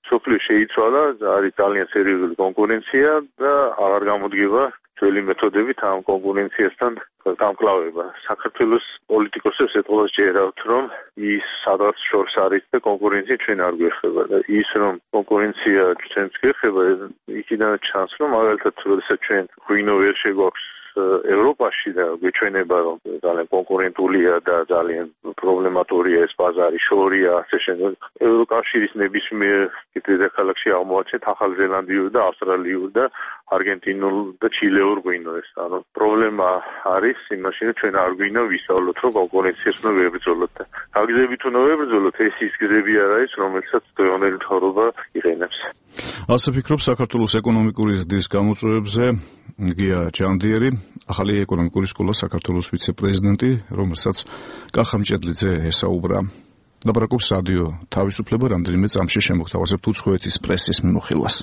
სოფლიო შეიცვალა, არის ძალიან სერიოზული კონკურენცია და აღარ გამოდგება ძველი მეთოდებით ამ კონკურენციასთან გამკლავება. საქართველოს პოლიტიკოსებს ეთყობა ჯერავთ, რომ ის სადღაც შორს არის და კონკურენცია ჩვენ არ გვეხება და ის რომ კონკურენცია ჩვენც გვეხება, იქიდან ჩანს, რომ მაგალითად როდესაც ჩვენ ღვინო ვერ შეგვაქვს ევროპაში და გვეჩვენება რომ ძალიან კონკურენტულია და ძალიან პრობლემატურია ეს ბაზარი, შორია, ასე შემდეგ. ევროკავშირის ნებისმიერ დედაქალაქში აღმოაჩენთ ახალი ზელანდიური და ავსტრალიური და არგენტინულ და ჩილეურ ღვინოებს. ანუ პრობლემა არის იმაში, რომ ჩვენ არ გვინდა ვისწავლოთ, რომ კონკურენციას უნდა ვებრძოლოთ და გაგზებით უნდა ვებრძოლოთ, ეს ის გზები არ არის, რომელსაც დღევანდელი მთავრობა იყენებს. ასე ფიქრობს საქართველოს ეკონომიკური ზრდის გამოწვევებზე გია ჯანდიერი, ახალი ეკონომიკური სკოლა საქართველოს ვიცე-პრეზიდენტი, რომელსაც კახამჭედლიძე ესაუბრა. ლაპარაკობს რადიო თავისუფლება, რამდენიმე წამში შემოგთავაზებთ უცხოეთის პრესის მიმოხილვას.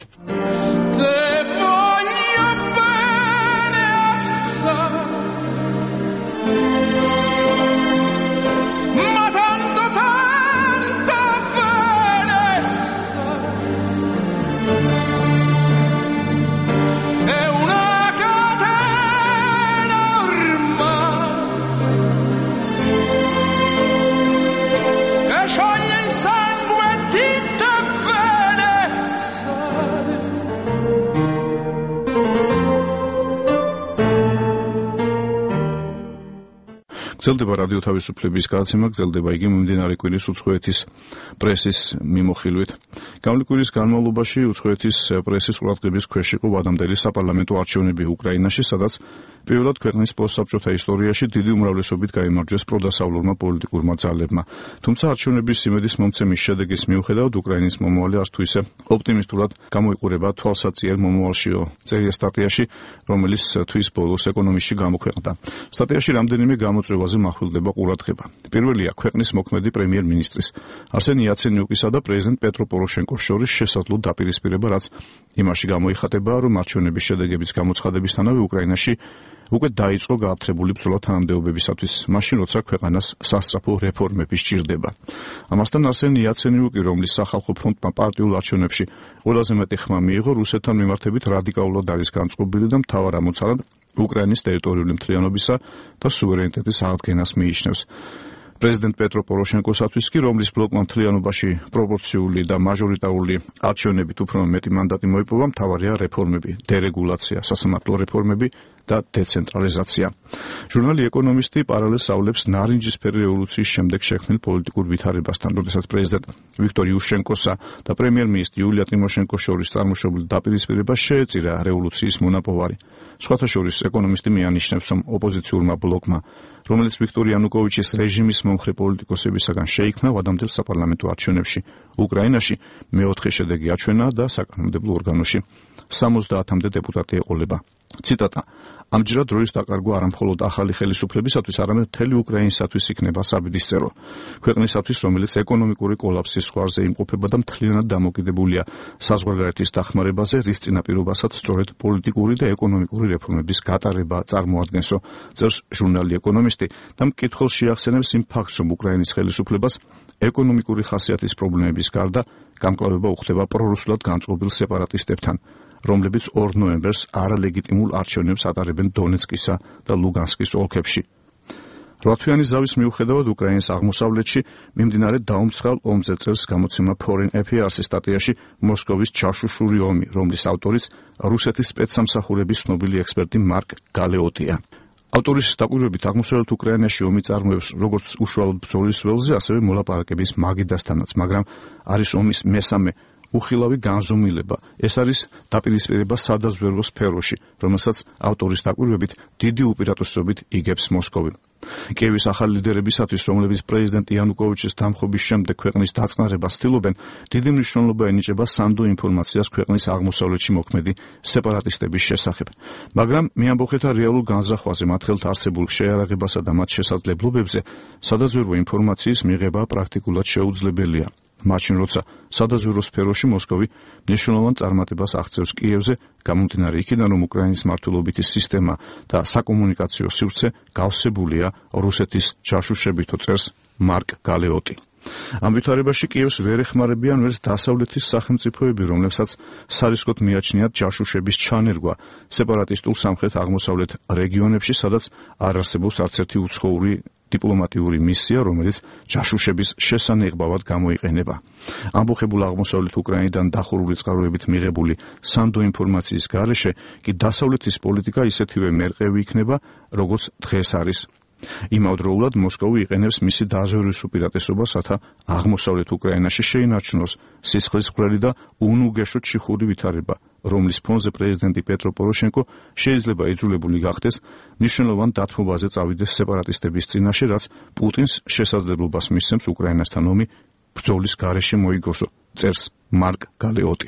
გრძელდება რადიო თავისუფლების გადაცემა, გრძელდება იგი მიმდინარე კვირის უცხოეთის პრესის მიმოხილვით. გამლი კვირის განმავლობაში უცხოეთის პრესის ყურადღების ქვეშ იყო ვადამდელი საპარლამენტო არჩევნები უკრაინაში, სადაც პირველად ქვეყნის პოსტსაბჭოთა ისტორიაში დიდი უმრავლესობით გაიმარჯვეს პროდასავლურმა პოლიტიკურმა ძალებმა. თუმცა არჩევნების იმედის მომცემის შედეგის მიუხედავად უკრაინის მომავალი არც თუ ისე ოპტიმისტურად გამოიყურება თვალსაწიერ მომავალშიო, წერია სტატიაში, რომელიც თვის ბოლოს ეკონომისტში გამოქვეყნდა. სტატიაში რამდენიმე გამოწვევაზე მახვილდება ყურადღება. პირველია ქვეყნის მოქმედი პრემიერ-მინისტრის არსენ იაცენიუკისა და პრეზიდენტ პეტრო პოროშენკოს შორის შესაძლო დაპირისპირება, რაც იმაში გამოიხატება, რომ არჩევნების შედეგების გამოცხადებისთანავე უკრაინაში უკვე დაიწყო გააფთრებული ბრძოლა თანამდებობებისათვის, მაშინ როცა ქვეყანას სასწრაფო რეფორმები სჭირდება. ამასთან არსენ იაცენიუკი, რომლის სახალხო ფრონტმა პარტიულ არჩევნებში ყველაზე მეტი ხმა მიიღო, რუსეთთან მიმართებით რადიკალურად არის განწყობილი და მთავარ ამოცანად უკრაინის ტერიტორიული მთლიანობისა და სუვერენიტეტის აღდგენას მიიჩნევს. პრეზიდენტ პეტრო პოროშენკოსათვის კი, რომლის ბლოკმა მთლიანობაში პროპორციული და მაჟორიტარული არჩევნებით უფრო მეტი მანდატი მოიპოვა, მთავარია რეფორმები, დერეგულაცია, სასამართლო რეფორმები და დეცენტრალიზაცია. ჟურნალი ეკონომისტი პარალელს ავლებს ნარინჯისფერი რევოლუციის შემდეგ შექმნილ პოლიტიკურ ვითარებასთან, როდესაც პრეზიდენტ ვიქტორ იუშენკოსა და პრემიერ-მინისტრი იულია ტიმოშენკოს შორის წარმოშობილი დაპირისპირება შეეწირა რევოლუციის მონაპოვარი. სხვათა შორის ეკონომისტი მიანიშნებს, რომ ოპოზიციურმა ბლოკმა, რომელიც ვიქტორ იანუკოვიჩის რეჟიმის მომხრე პოლიტიკოსებისაგან შეიქმნა ვადამდელ საპარლამენტო არჩევნებში უკრაინაში, მეოთხე შედეგი აჩვენა და საკანონმდებლო ორგანოში სამოცდაათამდე დეპუტატი ეყოლება. ციტატა: ამჯერად დროის დაკარგვა არა მხოლოდ ახალი ხელისუფლებისათვის, არამედ მთელი უკრაინისათვის იქნება საბედისწერო. ქვეყნისათვის, რომელიც ეკონომიკური კოლაფსის ზღვარზე იმყოფება და მთლიანად დამოკიდებულია საზღვარგარეთის დახმარებაზე, რის წინაპირობასაც სწორედ პოლიტიკური და ეკონომიკური რეფორმების გატარება წარმოადგენსო, წერს ჟურნალი ეკონომისტი და მკითხველს შეახსენებს იმ ფაქტს, რომ უკრაინის ხელისუფლებას ეკონომიკური ხასიათის პრობლემების გარდა გამკლავება უხდება პრორუსულად განწყობილ სეპარატისტებთან, რომლებიც ორ ნოემბერს არალეგიტიმულ არჩევნებს ატარებენ დონეცკისა და ლუგანსკის ოლქებში. რვათვიანი ზავის მიუხედავად უკრაინის აღმოსავლეთში მიმდინარე დაუმცხრალ ომზე წერს გამოცემა Foreign Affairs-ის სტატიაში მოსკოვის ჩაშუშური ომი, რომლის ავტორიც რუსეთის სპეცსამსახურების ცნობილი ექსპერტი მარკ გალეოტია. ავტორის დაკვირვებით აღმოსავლეთ უკრაინაში ომი წარმოებს როგორც უშუალოდ ბრძოლის ველზე, ასევე მოლაპარაკების მაგიდასთანაც, მაგრამ არის ომის მესამე უხილავი განზომილება. ეს არის დაპირისპირება სადაზვერვო სფეროში, რომელსაც ავტორის დაკვირვებით დიდი უპირატესობით იგებს მოსკოვი. კიევის ახალი ლიდერებისათვის, რომლებიც პრეზიდენტ იანუკოვიჩის დამხობის შემდეგ ქვეყნის დაწყნარებას ცდილობენ, დიდი მნიშვნელობა ენიჭება სანდო ინფორმაციას ქვეყნის აღმოსავლეთში მოქმედი სეპარატისტების შესახებ. მაგრამ მეამბოხეთა რეალურ განზრახვაზე, მათ ხელთ არსებულ შეიარაღებასა და მათ შესაძლებლობებზე სადაზვერვო ინფორმაციის მიღება პრაქტიკულად შეუძლებელია. მაშინ როცა სადაზვერვო სფეროში მოსკოვი მნიშვნელოვან წარმატებას აღწევს კიევზე, გამომდინარე იქიდან, რომ უკრაინის მართლობითი სისტემა და საკომუნიკაციო სივრცე გავსებულია რუსეთის ჩაშუშებითო, წერს მარკ გალეოტი. ამ ვითარებაში კიევს ვერ ეხმარებიან ვერც დასავლეთის სახელმწიფოები, რომლებსაც სარისკოდ მიაჩნიათ ჯაშუშების ჩანერგვა სეპარატისტულ სამხრეთ-აღმოსავლეთ რეგიონებში, სადაც არ არსებობს არც ერთი უცხოური დიპლომატიური მისია, რომელიც ჯაშუშების შესანერგბავად გამოიყენება. ამბოხებულ აღმოსავლეთ უკრაინიდან დახურული წყაროებით მიღებული სანდო ინფორმაციის გარეშე კი დასავლეთის პოლიტიკა ისეთივე მერყევი იქნება, როგორც დღეს არის. იმავდროულად მოსკოვი იყენებს მისი დაზვერვის უპირატესობას, რათა აღმოსავლეთ უკრაინაში შეინარჩუნოს სისხლისმღვრელი და უნუგეშო ჩიხური ვითარება, რომლის ფონზე პრეზიდენტი პეტრო პოროშენკო შეიძლება იძულებული გახდეს მნიშვნელოვან დათმობაზე წავიდეს სეპარატისტების წინაშე, რაც პუტინს შესაძლებლობას მისცემს უკრაინასთან ომი ბრძოლის გარეშე მოიგოსო, წერს მარკ გალეოტი.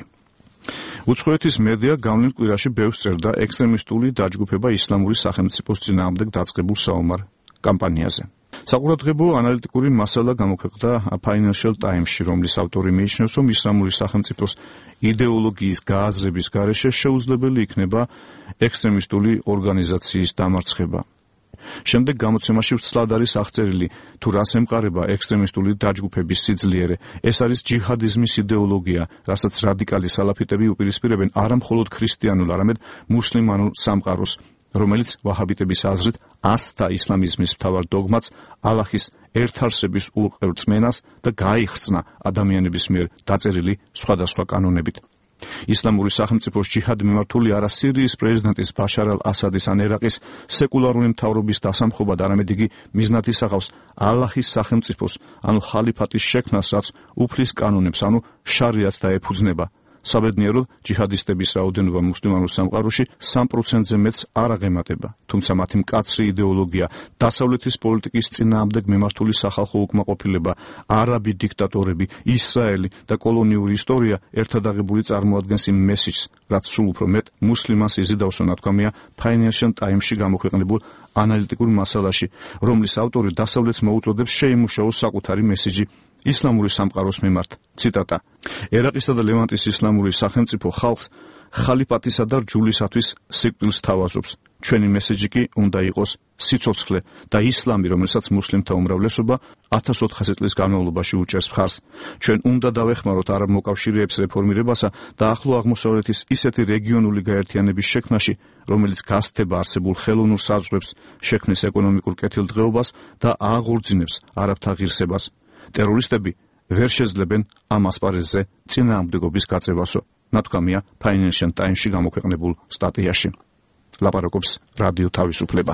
უცხოეთის მედია გავლენ კვირაში ბევრს წერდა ექსტრემისტული დაჯგუფება ისლამური სახელმწიფოს წინააღმდეგ დაწყებულ საომარ კამპანიაზე. საყურადღებო ანალიტიკური მასალა გამოქვეყნდა Financial Times-ში, რომლის ავტორი მიიჩნევს, რომ ისლამური სახელმწიფოს იდეოლოგიის გააზრების გარეშე შეუძლებელი იქნება ექსტრემისტული ორგანიზაციის დამარცხება. შემდეგ გამოცემაში ვცლად არის აღწერილი, თუ რას ემყარება ექსტრემისტული დაჯგუფების სიძლიერე. ეს არის ჯიჰადიზმის იდეოლოგია, რასაც რადიკალი სალაფიტები უპირისპირებენ არა მხოლოდ ქრისტიანულ, არამედ მუსლიმანურ სამყაროს, რომელიც ვაჰაბიტების აზრით ასთა ისლამიზმის მთავარ დოგმაც ალაჰის ერთარსების ურყევრწმენას და გაიხსნა ადამიანების მიერ დაწერილი სხვადასხვა კანონებით. ისლამური სახელმწიფოს ჯიჰადი მიმართული არა სირიის პრეზიდენტის ბაშარ ალ-ასადის ან ერაყის სეკულარული მთავრობის დასამხობად, არამედ იგი მიზნად ისახავს ალაჰის სახელმწიფოს, ანუ ხალიფატის შექმნას, რაც უფლის კანონებს, ანუ შარიათს დაეფუძნება. საბედნიეროდ ჯიჰადისტების რაოდენობა მუსლიმანურ სამყაროში სამ პროცენტზე მეტს არ აღემატება, თუმცა მათი მკაცრი იდეოლოგია, დასავლეთის პოლიტიკის წინააღმდეგ მიმართული სახალხო უკმაყოფილება, არაბი დიქტატორები, ისრაელი და კოლონიური ისტორია ერთად აღებული წარმოადგენს იმ მესიჯს, რაც სულ უფრო მეტ მუსლიმანს იზიდავს, ნათქვამია Financial Times-ში გამოქვეყნებულ ანალიტიკურ მასალაში, რომლის ავტორი დასავლეთს მოუწოდებს შეიმუშაოს საკუთარი მესიჯი ისლამური სამყაროს მიმართ. ციტატა: ერაყისა და ლევანტის ისლამური სახელმწიფო ხალხს ხალიფატისა და რჯულისათვის სიკვდილს თავაზობს. ჩვენი მესიჯი კი უნდა იყოს სიცოცხლე და ისლამი, რომელსაც მუსლიმთა უმრავლესობა ათას ოთხასი წლის განმავლობაში უჭერს მხარს. ჩვენ უნდა დავეხმაროთ არაბ მოკავშირეებს რეფორმირებასა და ახლო აღმოსავლეთის ისეთი რეგიონული გაერთიანების შექმნაში, რომელიც გასცდება არსებულ ხელოვნურ საზღვრებს, შექმნის ეკონომიკურ კეთილდღეობას და აღორძინებს არაბთა ღირსებას. ტერორისტები ვერ შეძლებენ ამ ასპარეზზე წინააღმდეგობის გაწევასო, ნათქვამია Financial Times-ში გამოქვეყნებულ სტატიაში. ლაპარაკობს რადიო თავისუფლება.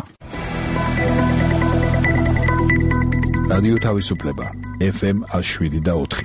რადიო თავისუფლება ეფ ემ შვიდ და ოთხი.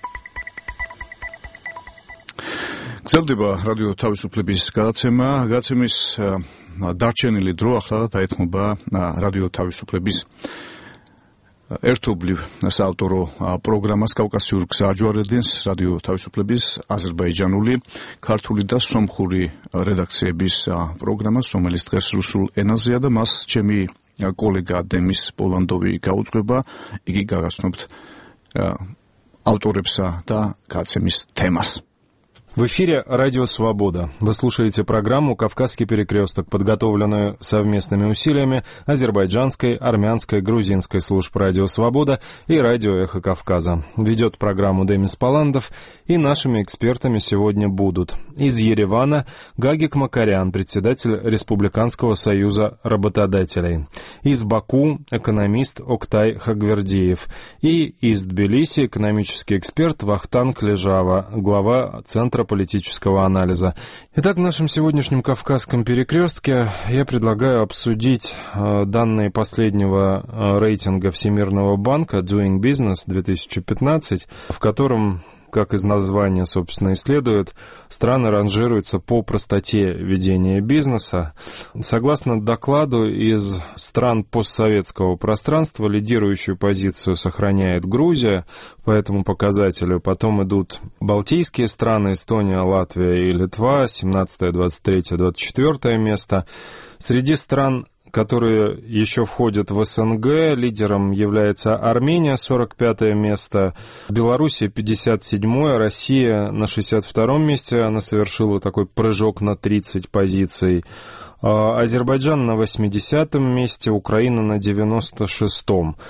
გრძელდება რადიო თავისუფლების გადაცემა. გადაცემის დარჩენილი დრო ახლა დაეთმობა რადიო თავისუფლების ერთობლივ საავტორო პროგრამას კავკასიურ გზაჯვარედინს, რადიო თავისუფლების აზერბაიჯანული, ქართული და სომხური რედაქციების პროგრამას, რომელიც დღეს რუსულ ენაზეა და მას ჩემი კოლეგა დემის პოლანდოვი გაუძღვება. იგი გაგაცნობთ авторებსა და გადაცემის თემას. В эфире «Радио Свобода». Вы слушаете программу «Кавказский перекресток», подготовленную совместными усилиями азербайджанской, армянской, грузинской служб «Радио Свобода» и «Радио Эхо Кавказа». Ведет программу Демис Паландов, и нашими экспертами сегодня будут из Еревана Гагик Макарян, председатель Республиканского союза работодателей, из Баку экономист Октай Хагвердиев и из Тбилиси экономический эксперт Вахтанг Лежава, глава Центра политического анализа. Итак, в нашем сегодняшнем Кавказском перекрестке я предлагаю обсудить э, данные последнего э, рейтинга Всемирного банка Doing Business две тысячи пятнадцать, в котором, как из названия, собственно, и следует, страны ранжируются по простоте ведения бизнеса. Согласно докладу, из стран постсоветского пространства лидирующую позицию сохраняет Грузия по этому показателю. Потом идут балтийские страны, Эстония, Латвия и Литва, семнадцатое, двадцать третье, двадцать четвёртое место. Среди стран, которые еще входят в СНГ, лидером является Армения, сорок пятое место, Белоруссия пятьдесят седьмое, Россия на шестьдесят втором месте, она совершила такой прыжок на тридцать позиций, Азербайджан на восьмидесятом месте, Украина на девяносто шестом.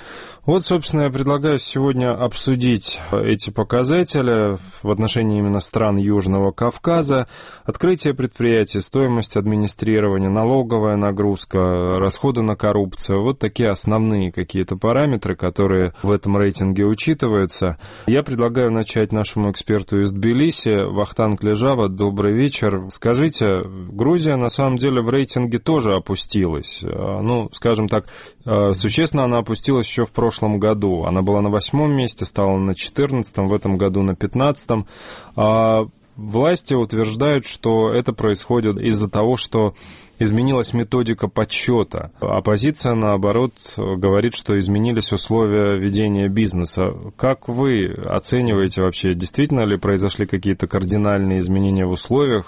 Вот, собственно, я предлагаю сегодня обсудить эти показатели в отношении именно стран Южного Кавказа. Открытие предприятий, стоимость администрирования, налоговая нагрузка, расходы на коррупцию. Вот такие основные какие-то параметры, которые в этом рейтинге учитываются. Я предлагаю начать нашему эксперту из Тбилиси. Вахтанг Лежава, добрый вечер. Скажите, Грузия на самом деле в рейтинге тоже опустилась. Ну, скажем так, существенно она опустилась еще в прошлом году. Она была на восьмом месте, стала на четырнадцатом, в этом году на пятнадцатом. А власти утверждают, что это происходит из-за того, что изменилась методика подсчета. Оппозиция, наоборот, говорит, что изменились условия ведения бизнеса. Как вы оцениваете вообще, действительно ли произошли какие-то кардинальные изменения в условиях,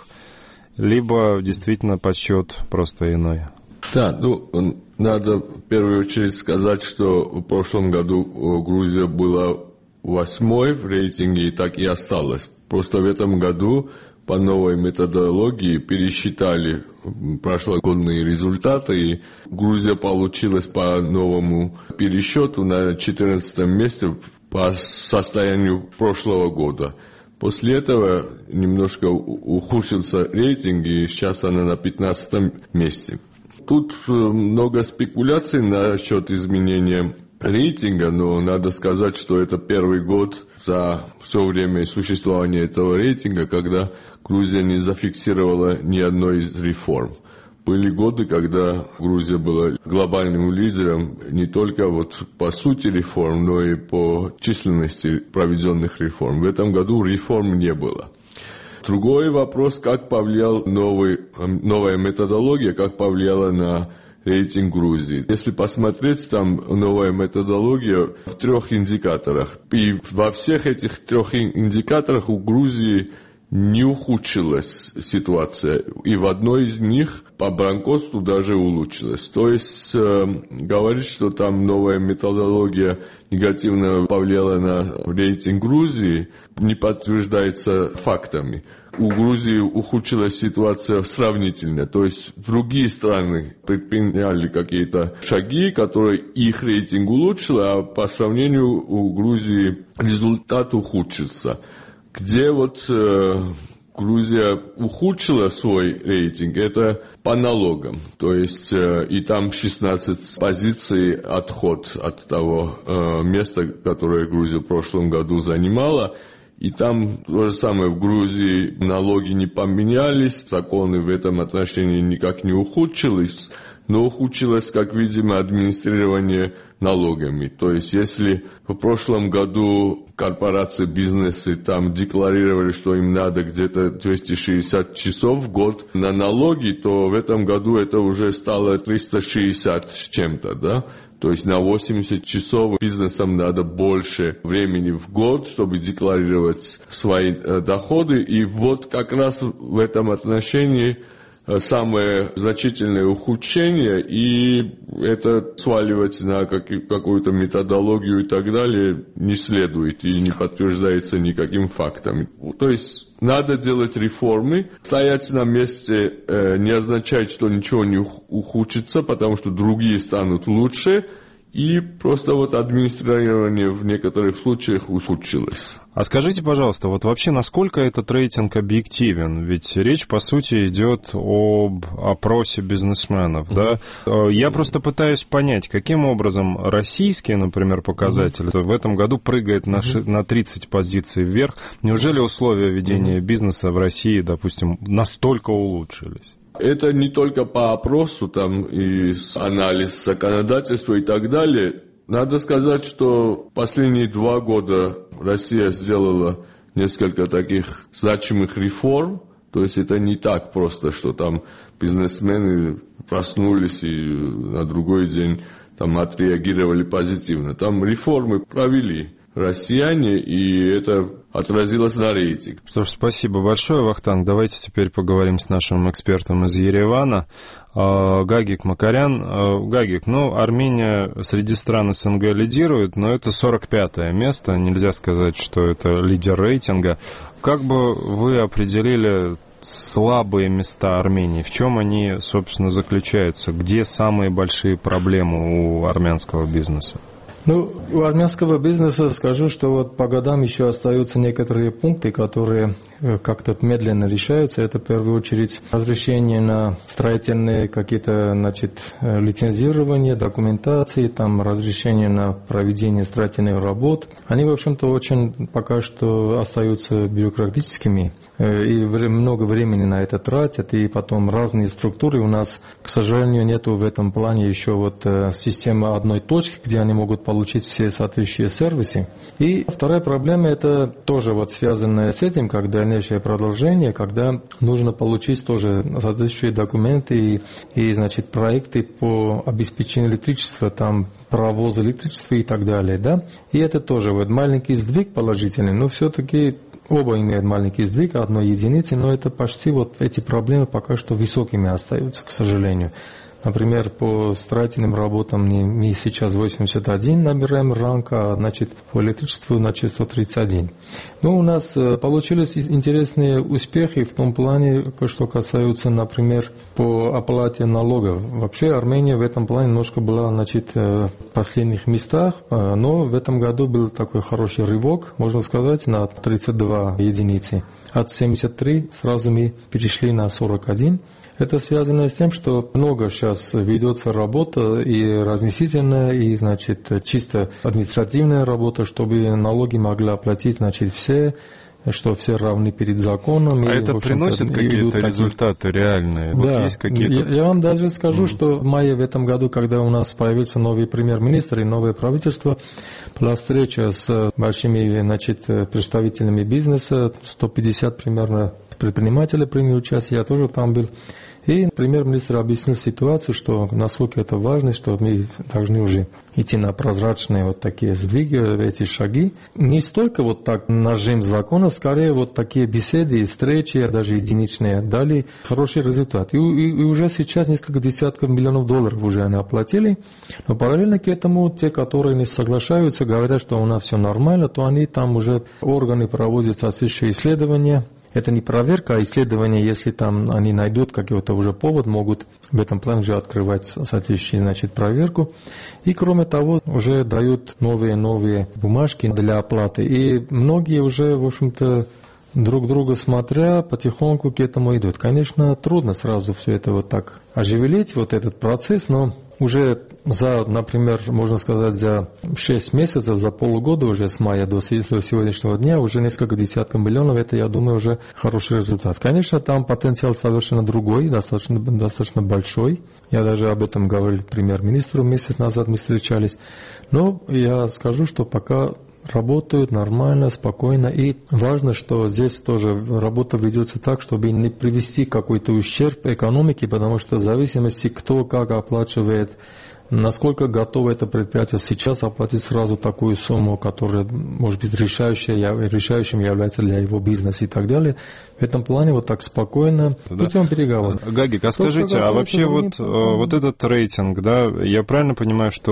либо действительно подсчет просто иной? Да, ну, надо в первую очередь сказать, что в прошлом году Грузия была восьмой в рейтинге и так и осталась. Просто в этом году по новой методологии пересчитали прошлогодние результаты, и Грузия получилась по новому пересчету на четырнадцатом месте по состоянию прошлого года. После этого немножко ухудшился рейтинг, и сейчас она на пятнадцатом месте. Тут много спекуляций насчет изменения рейтинга, но надо сказать, что это первый год за все время существования этого рейтинга, когда Грузия не зафиксировала ни одной из реформ. Были годы, когда Грузия была глобальным лидером не только вот по сути реформ, но и по численности проведенных реформ. В этом году реформ не было. Другой вопрос, как повлияла новая методология, как повлияла на рейтинг Грузии. Если посмотреть, там новая методология в трех индикаторах. И во всех этих трех индикаторах у Грузии не ухудшилась ситуация. И в одной из них по банкротству даже улучшилась. То есть э, говорить, что там новая методология негативно повлияла на рейтинг Грузии, не подтверждается фактами. У Грузии ухудшилась ситуация сравнительно. То есть другие страны предприняли какие-то шаги, которые их рейтинг улучшили, а по сравнению у Грузии результат ухудшился. Где вот э, Грузия ухудшила свой рейтинг, это по налогам. То есть э, и там шестнадцать позиций отход от того э, места, которое Грузия в прошлом году занимала. И там то же самое, в Грузии налоги не поменялись, законы в этом отношении никак не ухудшились, но ухудшилось, как видимо, администрирование налогами. То есть, если в прошлом году корпорации, бизнесы там декларировали, что им надо где-то двести шестьдесят часов в год на налоги, то в этом году это уже стало триста шестьдесят с чем-то, да? То есть на восемьдесят часов бизнесам надо больше времени в год, чтобы декларировать свои э, доходы. И вот как раз в этом отношении э, самое значительное ухудшение, и это сваливать на как, какую-то методологию и так далее не следует и не подтверждается никаким фактом. То есть надо делать реформы. Стоять на месте э, не означает, что ничего не ухудшится, потому что другие станут лучше, и просто вот администрирование в некоторых случаях ухудшилось. А скажите, пожалуйста, вот вообще насколько этот рейтинг объективен? Ведь речь, по сути, идет об опросе бизнесменов, да? Я просто пытаюсь понять, каким образом российские, например, показатели в этом году прыгают на, на тридцать позиций вверх. Неужели условия ведения бизнеса в России, допустим, настолько улучшились? Это не только по опросу, там и анализ законодательства и так далее. Надо сказать, что последние два года Россия сделала несколько таких значимых реформ. То есть это не так просто, что там бизнесмены проснулись и на другой день там отреагировали позитивно. Там реформы провели россияне, и это отразилось на рейтинге. Что ж, спасибо большое, Вахтанг. Давайте теперь поговорим с нашим экспертом из Еревана, Гагик Макарян. Гагик, ну, Армения среди стран СНГ лидирует, но это сорок пятое место. Нельзя сказать, что это лидер рейтинга. Как бы вы определили слабые места Армении? В чем они, собственно, заключаются? Где самые большие проблемы у армянского бизнеса? Ну, у армянского бизнеса скажу, что вот по годам еще остаются некоторые пункты, которые как-то медленно решаются. Это в первую очередь разрешение на строительные какие-то, значит, лицензирования, документации, там разрешение на проведение строительных работ. Они, в общем-то, очень пока что остаются бюрократическими, и много времени на это тратят, и потом разные структуры. У нас, к сожалению, нету в этом плане еще вот системы одной точки, где они могут получить все соответствующие сервисы. И вторая проблема, это тоже вот связанная с этим, как дальнейшее продолжение, когда нужно получить тоже соответствующие документы и, и значит, проекты по обеспечению электричества, там, провоз электричества и так далее, да. И это тоже вот маленький сдвиг положительный, но все-таки оба имеют маленький сдвиг, одной единицы, но это почти вот эти проблемы пока что высокими остаются, к сожалению. Например, по строительным работам мы сейчас восемьдесят один набираем ранг, а значит, по электричеству значит, сто тридцать один. Но у нас получились интересные успехи в том плане, что касаются, например, по оплате налогов. Вообще Армения в этом плане немножко была, значит, в последних местах, но в этом году был такой хороший рывок, можно сказать, на тридцать два единицы. От семьдесят три сразу мы перешли на сорок один. Это связано с тем, что много сейчас ведется работа и разнесительная, и, значит, чисто административная работа, чтобы налоги могли оплатить, значит, все, что все равны перед законом. А и, это приносит какие-то результаты такие... реальные? Да, вот есть какие-то... я, я вам даже скажу, mm. что в мае в этом году, когда у нас появился новый премьер-министр и новое правительство, была встреча с большими, значит, представителями бизнеса, сто пятьдесят примерно предпринимателей приняли участие, я тоже там был. И премьер-министр объяснил ситуацию, что насколько это важно, что мы должны уже идти на прозрачные вот такие сдвиги, эти шаги. Не столько вот так нажим закона, скорее вот такие беседы, встречи, даже единичные, дали хороший результат. И, и, и уже сейчас несколько десятков миллионов долларов уже они оплатили. Но параллельно к этому те, которые не соглашаются, говорят, что у нас все нормально, то они там уже органы проводят соответствующие исследования. Это не проверка, а исследование, если там они найдут какой-то уже повод, могут в этом плане уже открывать соответствующую, значит, проверку. И кроме того, уже дают новые-новые бумажки для оплаты. И многие уже, в общем-то, друг друга смотря, потихоньку к этому идут. Конечно, трудно сразу все это вот так оживить, вот этот процесс, но уже за, например, можно сказать, за шесть месяцев, за полгода уже с мая до сегодняшнего дня уже несколько десятков миллионов, это, я думаю, уже хороший результат. Конечно, там потенциал совершенно другой, достаточно, достаточно большой. Я даже об этом говорил премьер-министру месяц назад, мы встречались. Но я скажу, что пока работают нормально, спокойно. И важно, что здесь тоже работа ведется так, чтобы не привести к какой-то ущерб экономике, потому что в зависимости, кто как оплачивает, насколько готово это предприятие сейчас оплатить сразу такую сумму, которая может быть решающая, решающим является для его бизнеса и так далее. В этом плане вот так спокойно, да. Путем переговоров. Гагик, а скажите, а вообще вот, вот этот рейтинг, да, я правильно понимаю, что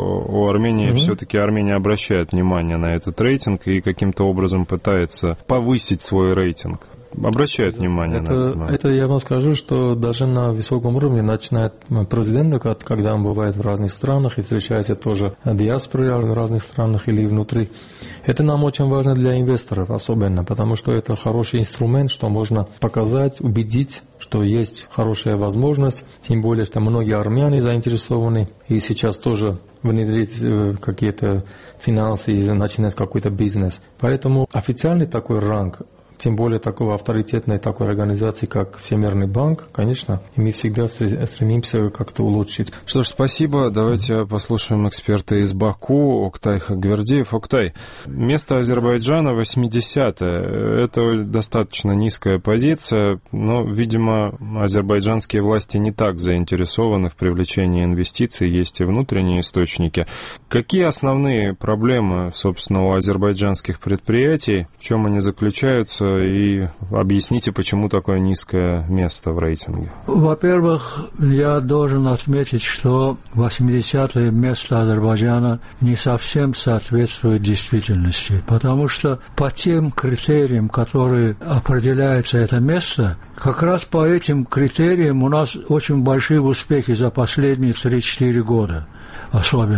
у Армении mm-hmm. все-таки Армения обращает внимание на этот рейтинг и каким-то образом пытается повысить свой рейтинг? Обращают внимание это, на это. Это я вам скажу, что даже на высоком уровне начинает президент, когда он бывает в разных странах и встречается тоже диаспорой в разных странах или внутри. Это нам очень важно для инвесторов особенно, потому что это хороший инструмент, что можно показать, убедить, что есть хорошая возможность, тем более, что многие армяне заинтересованы и сейчас тоже внедрить какие-то финансы и начинать какой-то бизнес. Поэтому официальный такой ранг, тем более такого авторитетной такой организации, как Всемирный банк, конечно, и мы всегда стремимся как-то улучшить. Что ж, спасибо. Давайте послушаем эксперта из Баку, Октай Хаквердиев. Октай, место Азербайджана восьмидесятое. Это достаточно низкая позиция, но, видимо, азербайджанские власти не так заинтересованы в привлечении инвестиций, есть и внутренние источники. Какие основные проблемы, собственно, у азербайджанских предприятий, в чем они заключаются? И объясните, почему такое низкое место в рейтинге. Во-первых, я должен отметить, что восьмидесятое место Азербайджана не совсем соответствует действительности, потому что по тем критериям, которые определяется это место, как раз по этим критериям у нас очень большие успехи за последние три-четыре года особенно.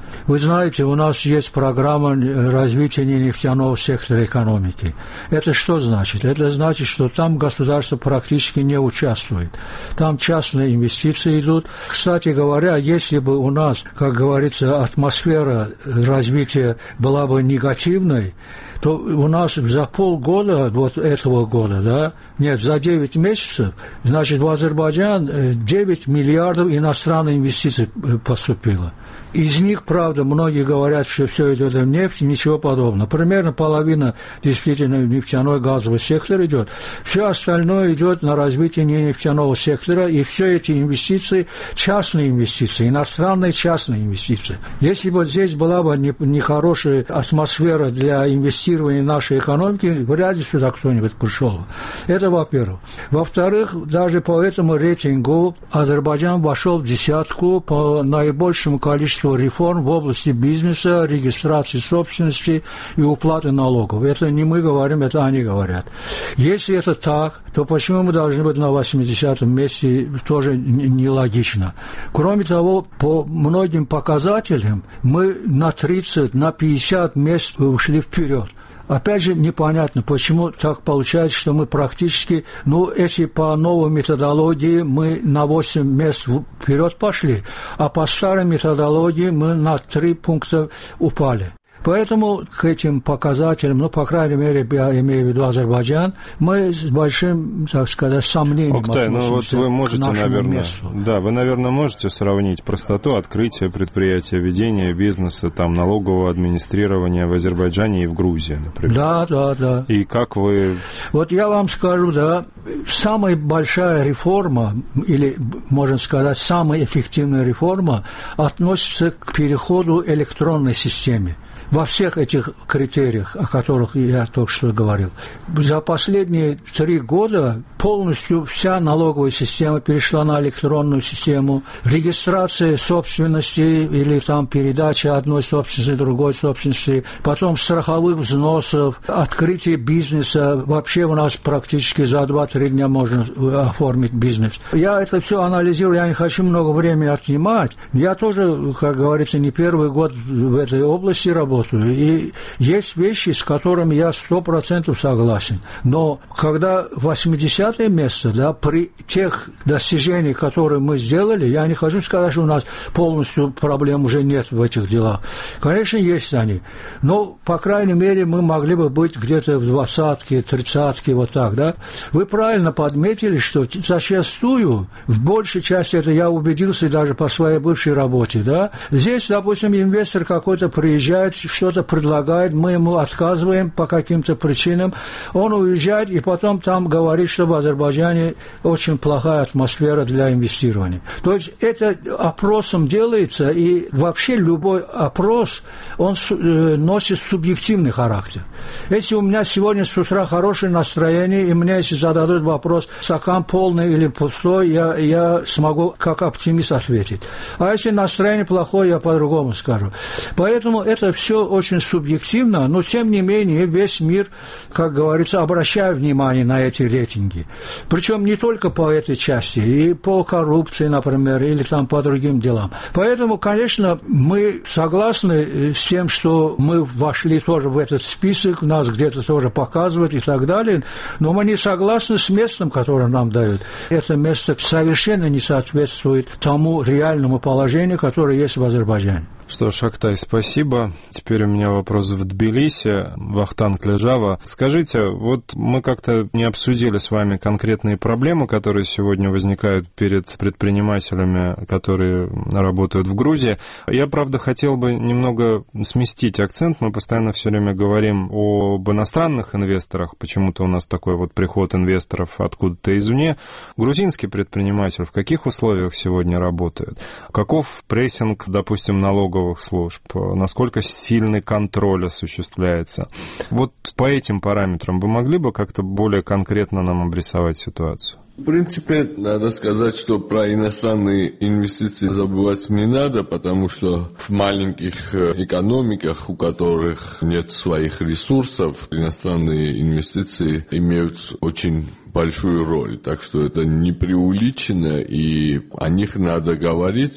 Вы знаете, у нас есть программа развития нефтяного сектора экономики. Это что значит? Это значит, что там государство практически не участвует. Там частные инвестиции идут. Кстати говоря, если бы у нас, как говорится, атмосфера развития была бы негативной, то у нас за полгода, вот этого года, да, нет, за девять месяцев, значит, в Азербайджан девять миллиардов иностранных инвестиций поступило. Из них, правда, многие говорят, что все идет в нефть, ничего подобного. Примерно половина действительно в нефтяной газовый сектор идет. Все остальное идет на развитие нефтяного сектора, и все эти инвестиции, частные инвестиции, иностранные частные инвестиции. Если бы здесь была бы нехорошая атмосфера для инвестирования в нашей экономики, вряд ли сюда кто-нибудь пришел. Это во-первых. Во-вторых, даже по этому рейтингу Азербайджан вошел в десятку по наибольшему количеству реформ в области бизнеса, регистрации собственности и уплаты налогов. Это не мы говорим, это они говорят. Если это так, то почему мы должны быть на восьмидесятом месте, тоже нелогично. Кроме того, по многим показателям мы на тридцать, на пятьдесят мест ушли вперед. Опять же, непонятно, почему так получается, что мы практически, ну, если по новой методологии мы на восемь мест вперед пошли, а по старой методологии мы на три пункта упали. Поэтому к этим показателям, ну, по крайней мере, я имею в виду Азербайджан, мы с большим, так сказать, сомнением Октай, относимся ну вот вы можете, к нашему наверное, месту. Да, вы, наверное, можете сравнить простоту открытия предприятия, ведения бизнеса, там, налогового администрирования в Азербайджане и в Грузии, например. Да, да, да. И как вы... Вот я вам скажу, да, самая большая реформа, или, можно сказать, самая эффективная реформа относится к переходу к электронной системе. Во всех этих критериях, о которых я только что говорил. За последние три года полностью вся налоговая система перешла на электронную систему. Регистрация собственности или там передача одной собственности, другой собственности, потом страховых взносов, открытие бизнеса. Вообще у нас практически за два-три дня можно оформить бизнес. Я это все анализирую, я не хочу много времени отнимать. Я тоже, как говорится, не первый год в этой области работаю. И есть вещи, с которыми я сто процентов согласен. Но когда восьмидесятое место, да, при тех достижениях, которые мы сделали, я не хочу сказать, что у нас полностью проблем уже нет в этих делах. Конечно, есть они. Но, по крайней мере, мы могли бы быть где-то в двадцатке, тридцатке, вот так, да. Вы правильно подметили, что зачастую, в большей части, это я убедился даже по своей бывшей работе, да, здесь, допустим, инвестор какой-то приезжает, что-то предлагает, мы ему отказываем по каким-то причинам, он уезжает и потом там говорит, что в Азербайджане очень плохая атмосфера для инвестирования. То есть это опросом делается, и вообще любой опрос, он носит субъективный характер. Если у меня сегодня с утра хорошее настроение, и мне если зададут вопрос, стакан полный или пустой, я, я смогу как оптимист ответить. А если настроение плохое, я по-другому скажу. Поэтому это все очень субъективно, но тем не менее весь мир, как говорится, обращает внимание на эти рейтинги. Причем не только по этой части, и по коррупции, например, или там по другим делам. Поэтому, конечно, мы согласны с тем, что мы вошли тоже в этот список, нас где-то тоже показывают и так далее, но мы не согласны с местом, которое нам дают. Это место совершенно не соответствует тому реальному положению, которое есть в Азербайджане. Что ж, Октай, спасибо. Теперь у меня вопрос в Тбилиси. Вахтанг Лежава. Скажите, вот мы как-то не обсудили с вами конкретные проблемы, которые сегодня возникают перед предпринимателями, которые работают в Грузии. Я, правда, хотел бы немного сместить акцент. Мы постоянно все время говорим об иностранных инвесторах. Почему-то у нас такой вот приход инвесторов откуда-то извне. Грузинский предприниматель в каких условиях сегодня работает? Каков прессинг, допустим, налоговых служб, насколько сильный контроль осуществляется. Вот по этим параметрам вы могли бы как-то более конкретно нам обрисовать ситуацию? В принципе, надо сказать, что про иностранные инвестиции забывать не надо, потому что в маленьких экономиках, у которых нет своих ресурсов, иностранные инвестиции имеют очень большую роль. Так что это не преувеличено, и о них надо говорить.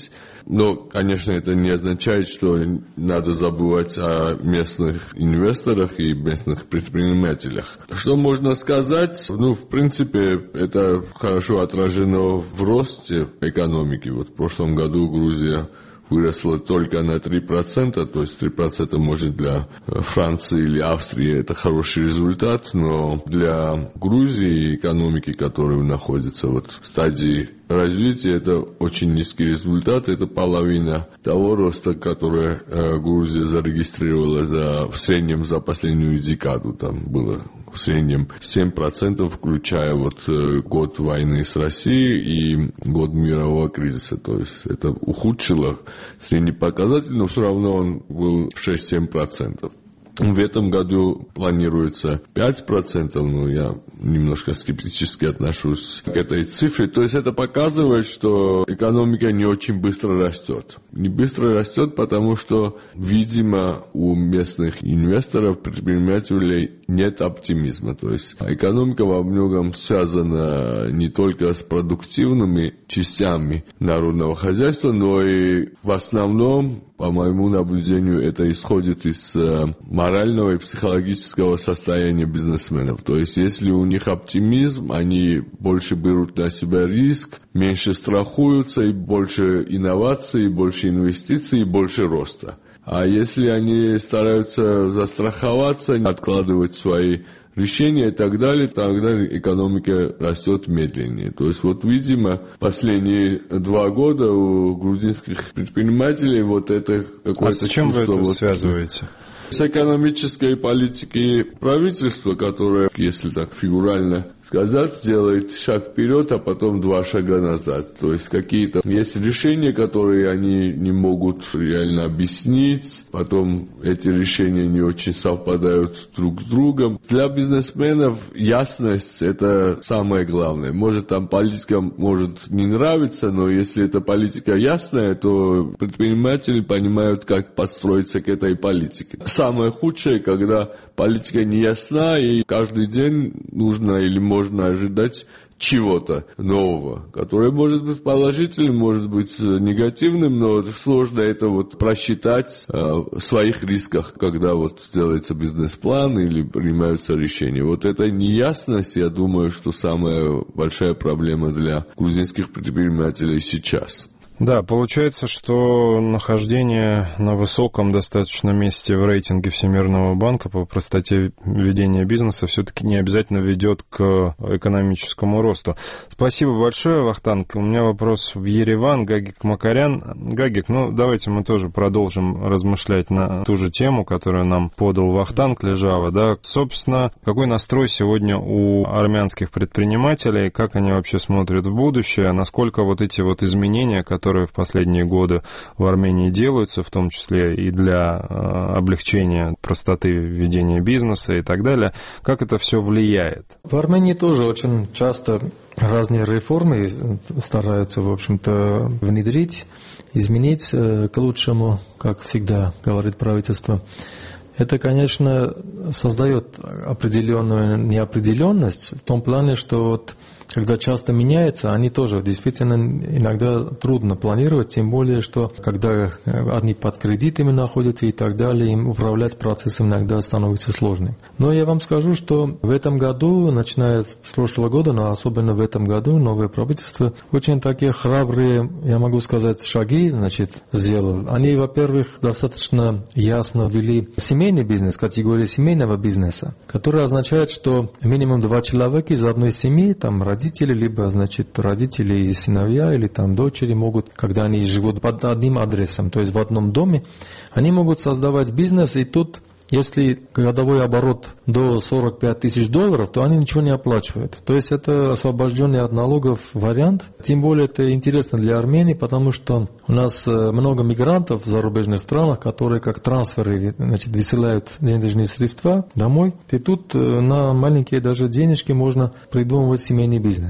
Но, конечно, это не означает, что надо забывать о местных инвесторах и местных предпринимателях. Что можно сказать? Ну, в принципе, это хорошо отражено в росте экономики. Вот в прошлом году Грузия выросла только на три процента, то есть три процента, может, для Франции или Австрии это хороший результат, но для Грузии, экономики, которая находится вот в стадии развития, это очень низкий результат, это половина того роста, который э, Грузия зарегистрировала за, в среднем за последнюю декаду, там было в среднем семь процентов, включая вот э, год войны с Россией и год мирового кризиса, то есть это ухудшило средний показатель, но все равно он был шесть-семь процентов. В этом году планируется пять процентов, но я немножко скептически отношусь к этой цифре. То есть это показывает, что экономика не очень быстро растет. Не быстро растет, потому что, видимо, у местных инвесторов, предпринимателей нет оптимизма. То есть экономика во многом связана не только с продуктивными частями народного хозяйства, но и в основном, по моему наблюдению, это исходит из морального и психологического состояния бизнесменов. То есть, если у них оптимизм, они больше берут на себя риск, меньше страхуются, и больше инноваций, больше инвестиций, и больше роста. А если они стараются застраховаться, откладывать свои решения и так далее, тогда экономика растет медленнее. То есть, вот, видимо, последние два года у грузинских предпринимателей вот это какое-то а с чем чувство... вы это вот, связываете? С экономической политикой правительства, которое, если так фигурально сказать, делает шаг вперед, а потом два шага назад. То есть какие-то есть решения, которые они не могут реально объяснить, потом эти решения не очень совпадают друг с другом. Для бизнесменов ясность – это самое главное. Может, там политика может не нравиться, но если эта политика ясная, то предприниматели понимают, как подстроиться к этой политике. Самое худшее, когда политика не ясна, и каждый день нужно или можно ожидать чего-то нового, которое может быть положительным, может быть негативным, но сложно это вот просчитать э, в своих рисках, когда вот делается бизнес-план или принимаются решения. Вот эта неясность, я думаю, что самая большая проблема для грузинских предпринимателей сейчас. Да, получается, что нахождение на высоком достаточно месте в рейтинге Всемирного банка по простоте ведения бизнеса все-таки не обязательно ведет к экономическому росту. Спасибо большое, Вахтанг. У меня вопрос в Ереван. Гагик Макарян. Гагик, ну давайте мы тоже продолжим размышлять на ту же тему, которую нам подал Вахтанг Лежава. Да? Собственно, какой настрой сегодня у армянских предпринимателей, как они вообще смотрят в будущее, насколько вот эти вот изменения, которые которые в последние годы в Армении делаются, в том числе и для облегчения простоты ведения бизнеса и так далее, как это все влияет? В Армении тоже очень часто разные реформы стараются, в общем-то, внедрить, изменить к лучшему, как всегда говорит правительство. Это, конечно, создает определенную неопределенность в том плане, что вот когда часто меняется, они тоже действительно иногда трудно планировать, тем более, что когда они под кредитами находятся и так далее, им управлять процессом иногда становится сложным. Но я вам скажу, что в этом году, начиная с прошлого года, но особенно в этом году, новое правительство очень такие храбрые, я могу сказать, шаги, значит, сделало. Они, во-первых, достаточно ясно ввели семейный бизнес, категорию семейного бизнеса, которая означает, что минимум два человека из одной семьи, там, родители, либо, значит, родители и сыновья, или там дочери могут, когда они живут под одним адресом, то есть в одном доме, они могут создавать бизнес, и тут, если годовой оборот до сорок пять тысяч долларов, то они ничего не оплачивают. То есть это освобожденный от налогов вариант. Тем более это интересно для Армении, потому что у нас много мигрантов в зарубежных странах, которые как трансферы, значит, высылают денежные средства домой. И тут на маленькие даже денежки можно придумывать семейный бизнес.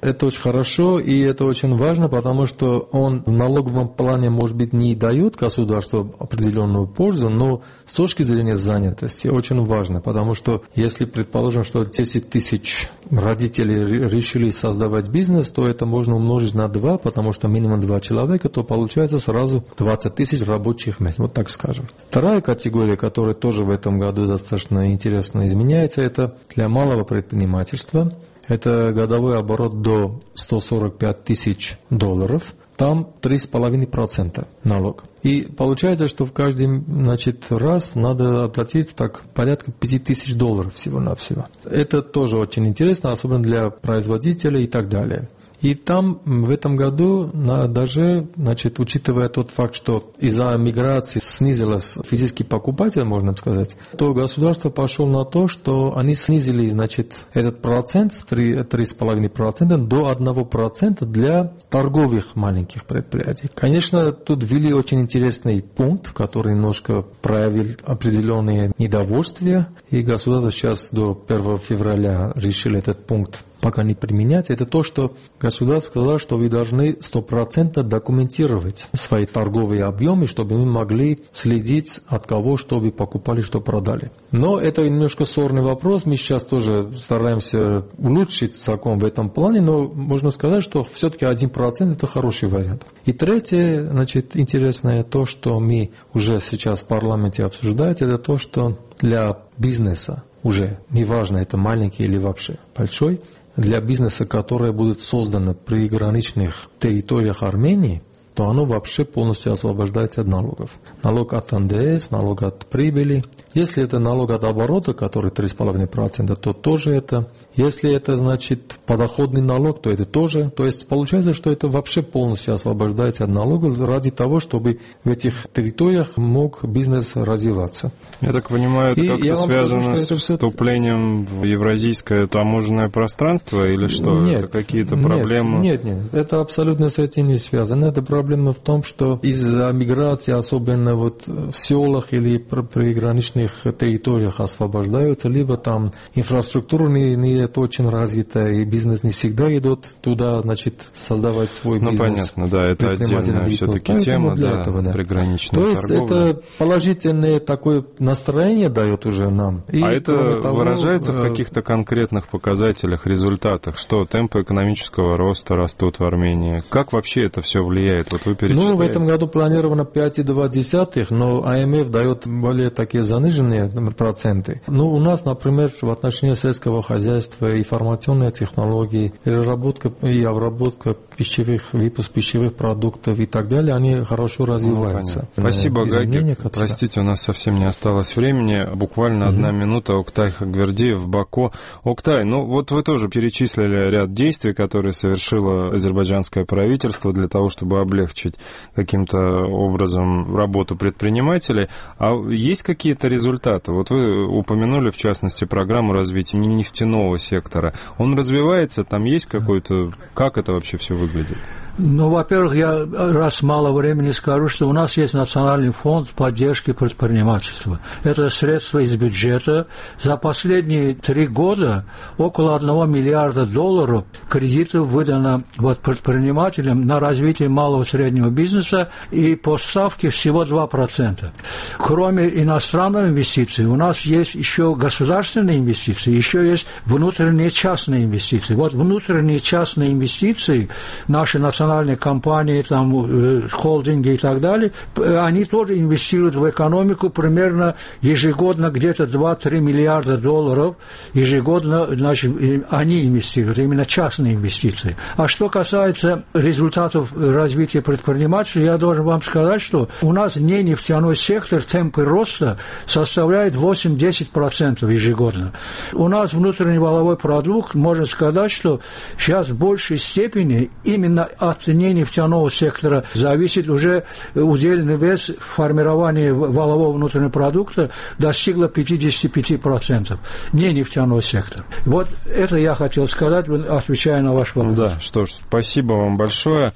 Это очень хорошо, и это очень важно, потому что он в налоговом плане, может быть, не дает государству определенную пользу, но с точки зрения занятости очень важно, потому что если, предположим, что десять тысяч родителей решили создавать бизнес, то это можно умножить на два, потому что минимум два человека, то получается сразу двадцать тысяч рабочих мест, вот так скажем. Вторая категория, которая тоже в этом году достаточно интересно изменяется, это для малого предпринимательства. Это годовой оборот до сто сорок пять тысяч долларов. Там три с половиной процента налог. И получается, что в каждый, значит, раз надо оплатить так порядка пять тысяч долларов всего-навсего. Это тоже очень интересно, особенно для производителей и так далее. И там в этом году даже, значит, учитывая тот факт, что из-за миграции снизилась физический покупатель, можно сказать, то государство пошло на то, что они снизили, значит, этот процент с три с половиной процента до одного процента для торговых маленьких предприятий. Конечно, тут ввели очень интересный пункт, который немножко проявил определенные недовольствия, и государство сейчас до первого февраля решили этот пункт пока не применять, это то, что государство сказало, что вы должны сто процентов документировать свои торговые объемы, чтобы мы могли следить, от кого что вы покупали, что продали. Но это немножко сложный вопрос, мы сейчас тоже стараемся улучшить закон в этом плане, но можно сказать, что все-таки один процент это хороший вариант. И третье, значит, интересное то, что мы уже сейчас в парламенте обсуждаем, это то, что для бизнеса уже, неважно, это маленький или вообще большой, для бизнеса, который будет создан при граничных территориях Армении, то оно вообще полностью освобождается от налогов. Налог от эн дэ эс, налог от прибыли. Если это налог от оборота, который три с половиной процента, то тоже это. Если это, значит, подоходный налог, то это тоже. То есть получается, что это вообще полностью освобождается от налогов ради того, чтобы в этих территориях мог бизнес развиваться. Я так понимаю, это как-то связано скажу, с вступлением в евразийское таможенное пространство или что? Нет, это какие-то проблемы? Нет, нет, нет, это абсолютно с этим не связано. Это проблема в том, что из-за миграции, особенно вот в селах или приграничных территориях освобождаются, либо там инфраструктура не, не очень развитая, и бизнес не всегда идет туда, значит, создавать свой ну, бизнес. Ну, понятно, да, это отдельная все-таки тема, да, этого, да. приграничная То есть торговля. Это положительное такое настроение дает уже нам. И, а это того, выражается в каких-то конкретных показателях, результатах, что темпы экономического роста растут в Армении? Как вообще это все влияет? Вот вы перечисляете. Ну, в этом году планировано пять целых два десятых, но ай эм эф дает более такие заниженные проценты. Ну, у нас, например, в отношении сельского хозяйства, информационные технологии, переработка и обработка пищевых, выпуск пищевых продуктов и так далее, они хорошо развиваются. Ну, спасибо, Гагик. Простите, у нас совсем не осталось времени. Буквально угу. одна минута. Октай Хаквердиев, Баку. Октай, ну вот вы тоже перечислили ряд действий, которые совершило азербайджанское правительство для того, чтобы облегчить каким-то образом работу предпринимателей. А есть какие-то результаты? Вот вы упомянули, в частности, программу развития нефтяного сектора. Он развивается? Там есть какой-то... Как это вообще все выглядит? Ну, во-первых, я раз мало времени скажу, что у нас есть Национальный фонд поддержки предпринимательства. Это средства из бюджета. За последние три года около одного миллиарда долларов кредитов выдано вот предпринимателям на развитие малого и среднего бизнеса, и по ставке всего два процента. Кроме иностранных инвестиций, у нас есть еще государственные инвестиции, еще есть внутренние частные инвестиции. Вот внутренние частные инвестиции, наши национальные национальные компании, там, холдинги и так далее, они тоже инвестируют в экономику примерно ежегодно где-то два-три миллиарда долларов ежегодно, значит, они инвестируют, именно частные инвестиции. А что касается результатов развития предпринимательства, я должен вам сказать, что у нас не нефтяной сектор, темпы роста составляет восемь-десять процентов ежегодно. У нас внутренний валовой продукт, можно сказать, что сейчас в большей степени именно от нефтяного сектора зависит уже удельный вес формирования валового внутреннего продукта достигло пятьдесят пять процентов. Не нефтяной сектор. Вот это я хотел сказать, отвечая на ваш вопрос. Да, что ж, спасибо вам большое.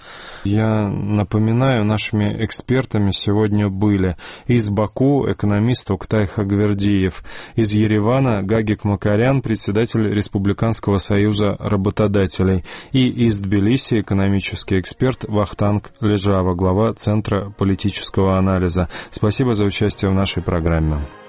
Я напоминаю, нашими экспертами сегодня были из Баку экономист Октай Хагвердиев, из Еревана Гагик Макарян, председатель Республиканского союза работодателей, и из Тбилиси экономический эксперт Вахтанг Лежава, глава Центра политического анализа. Спасибо за участие в нашей программе.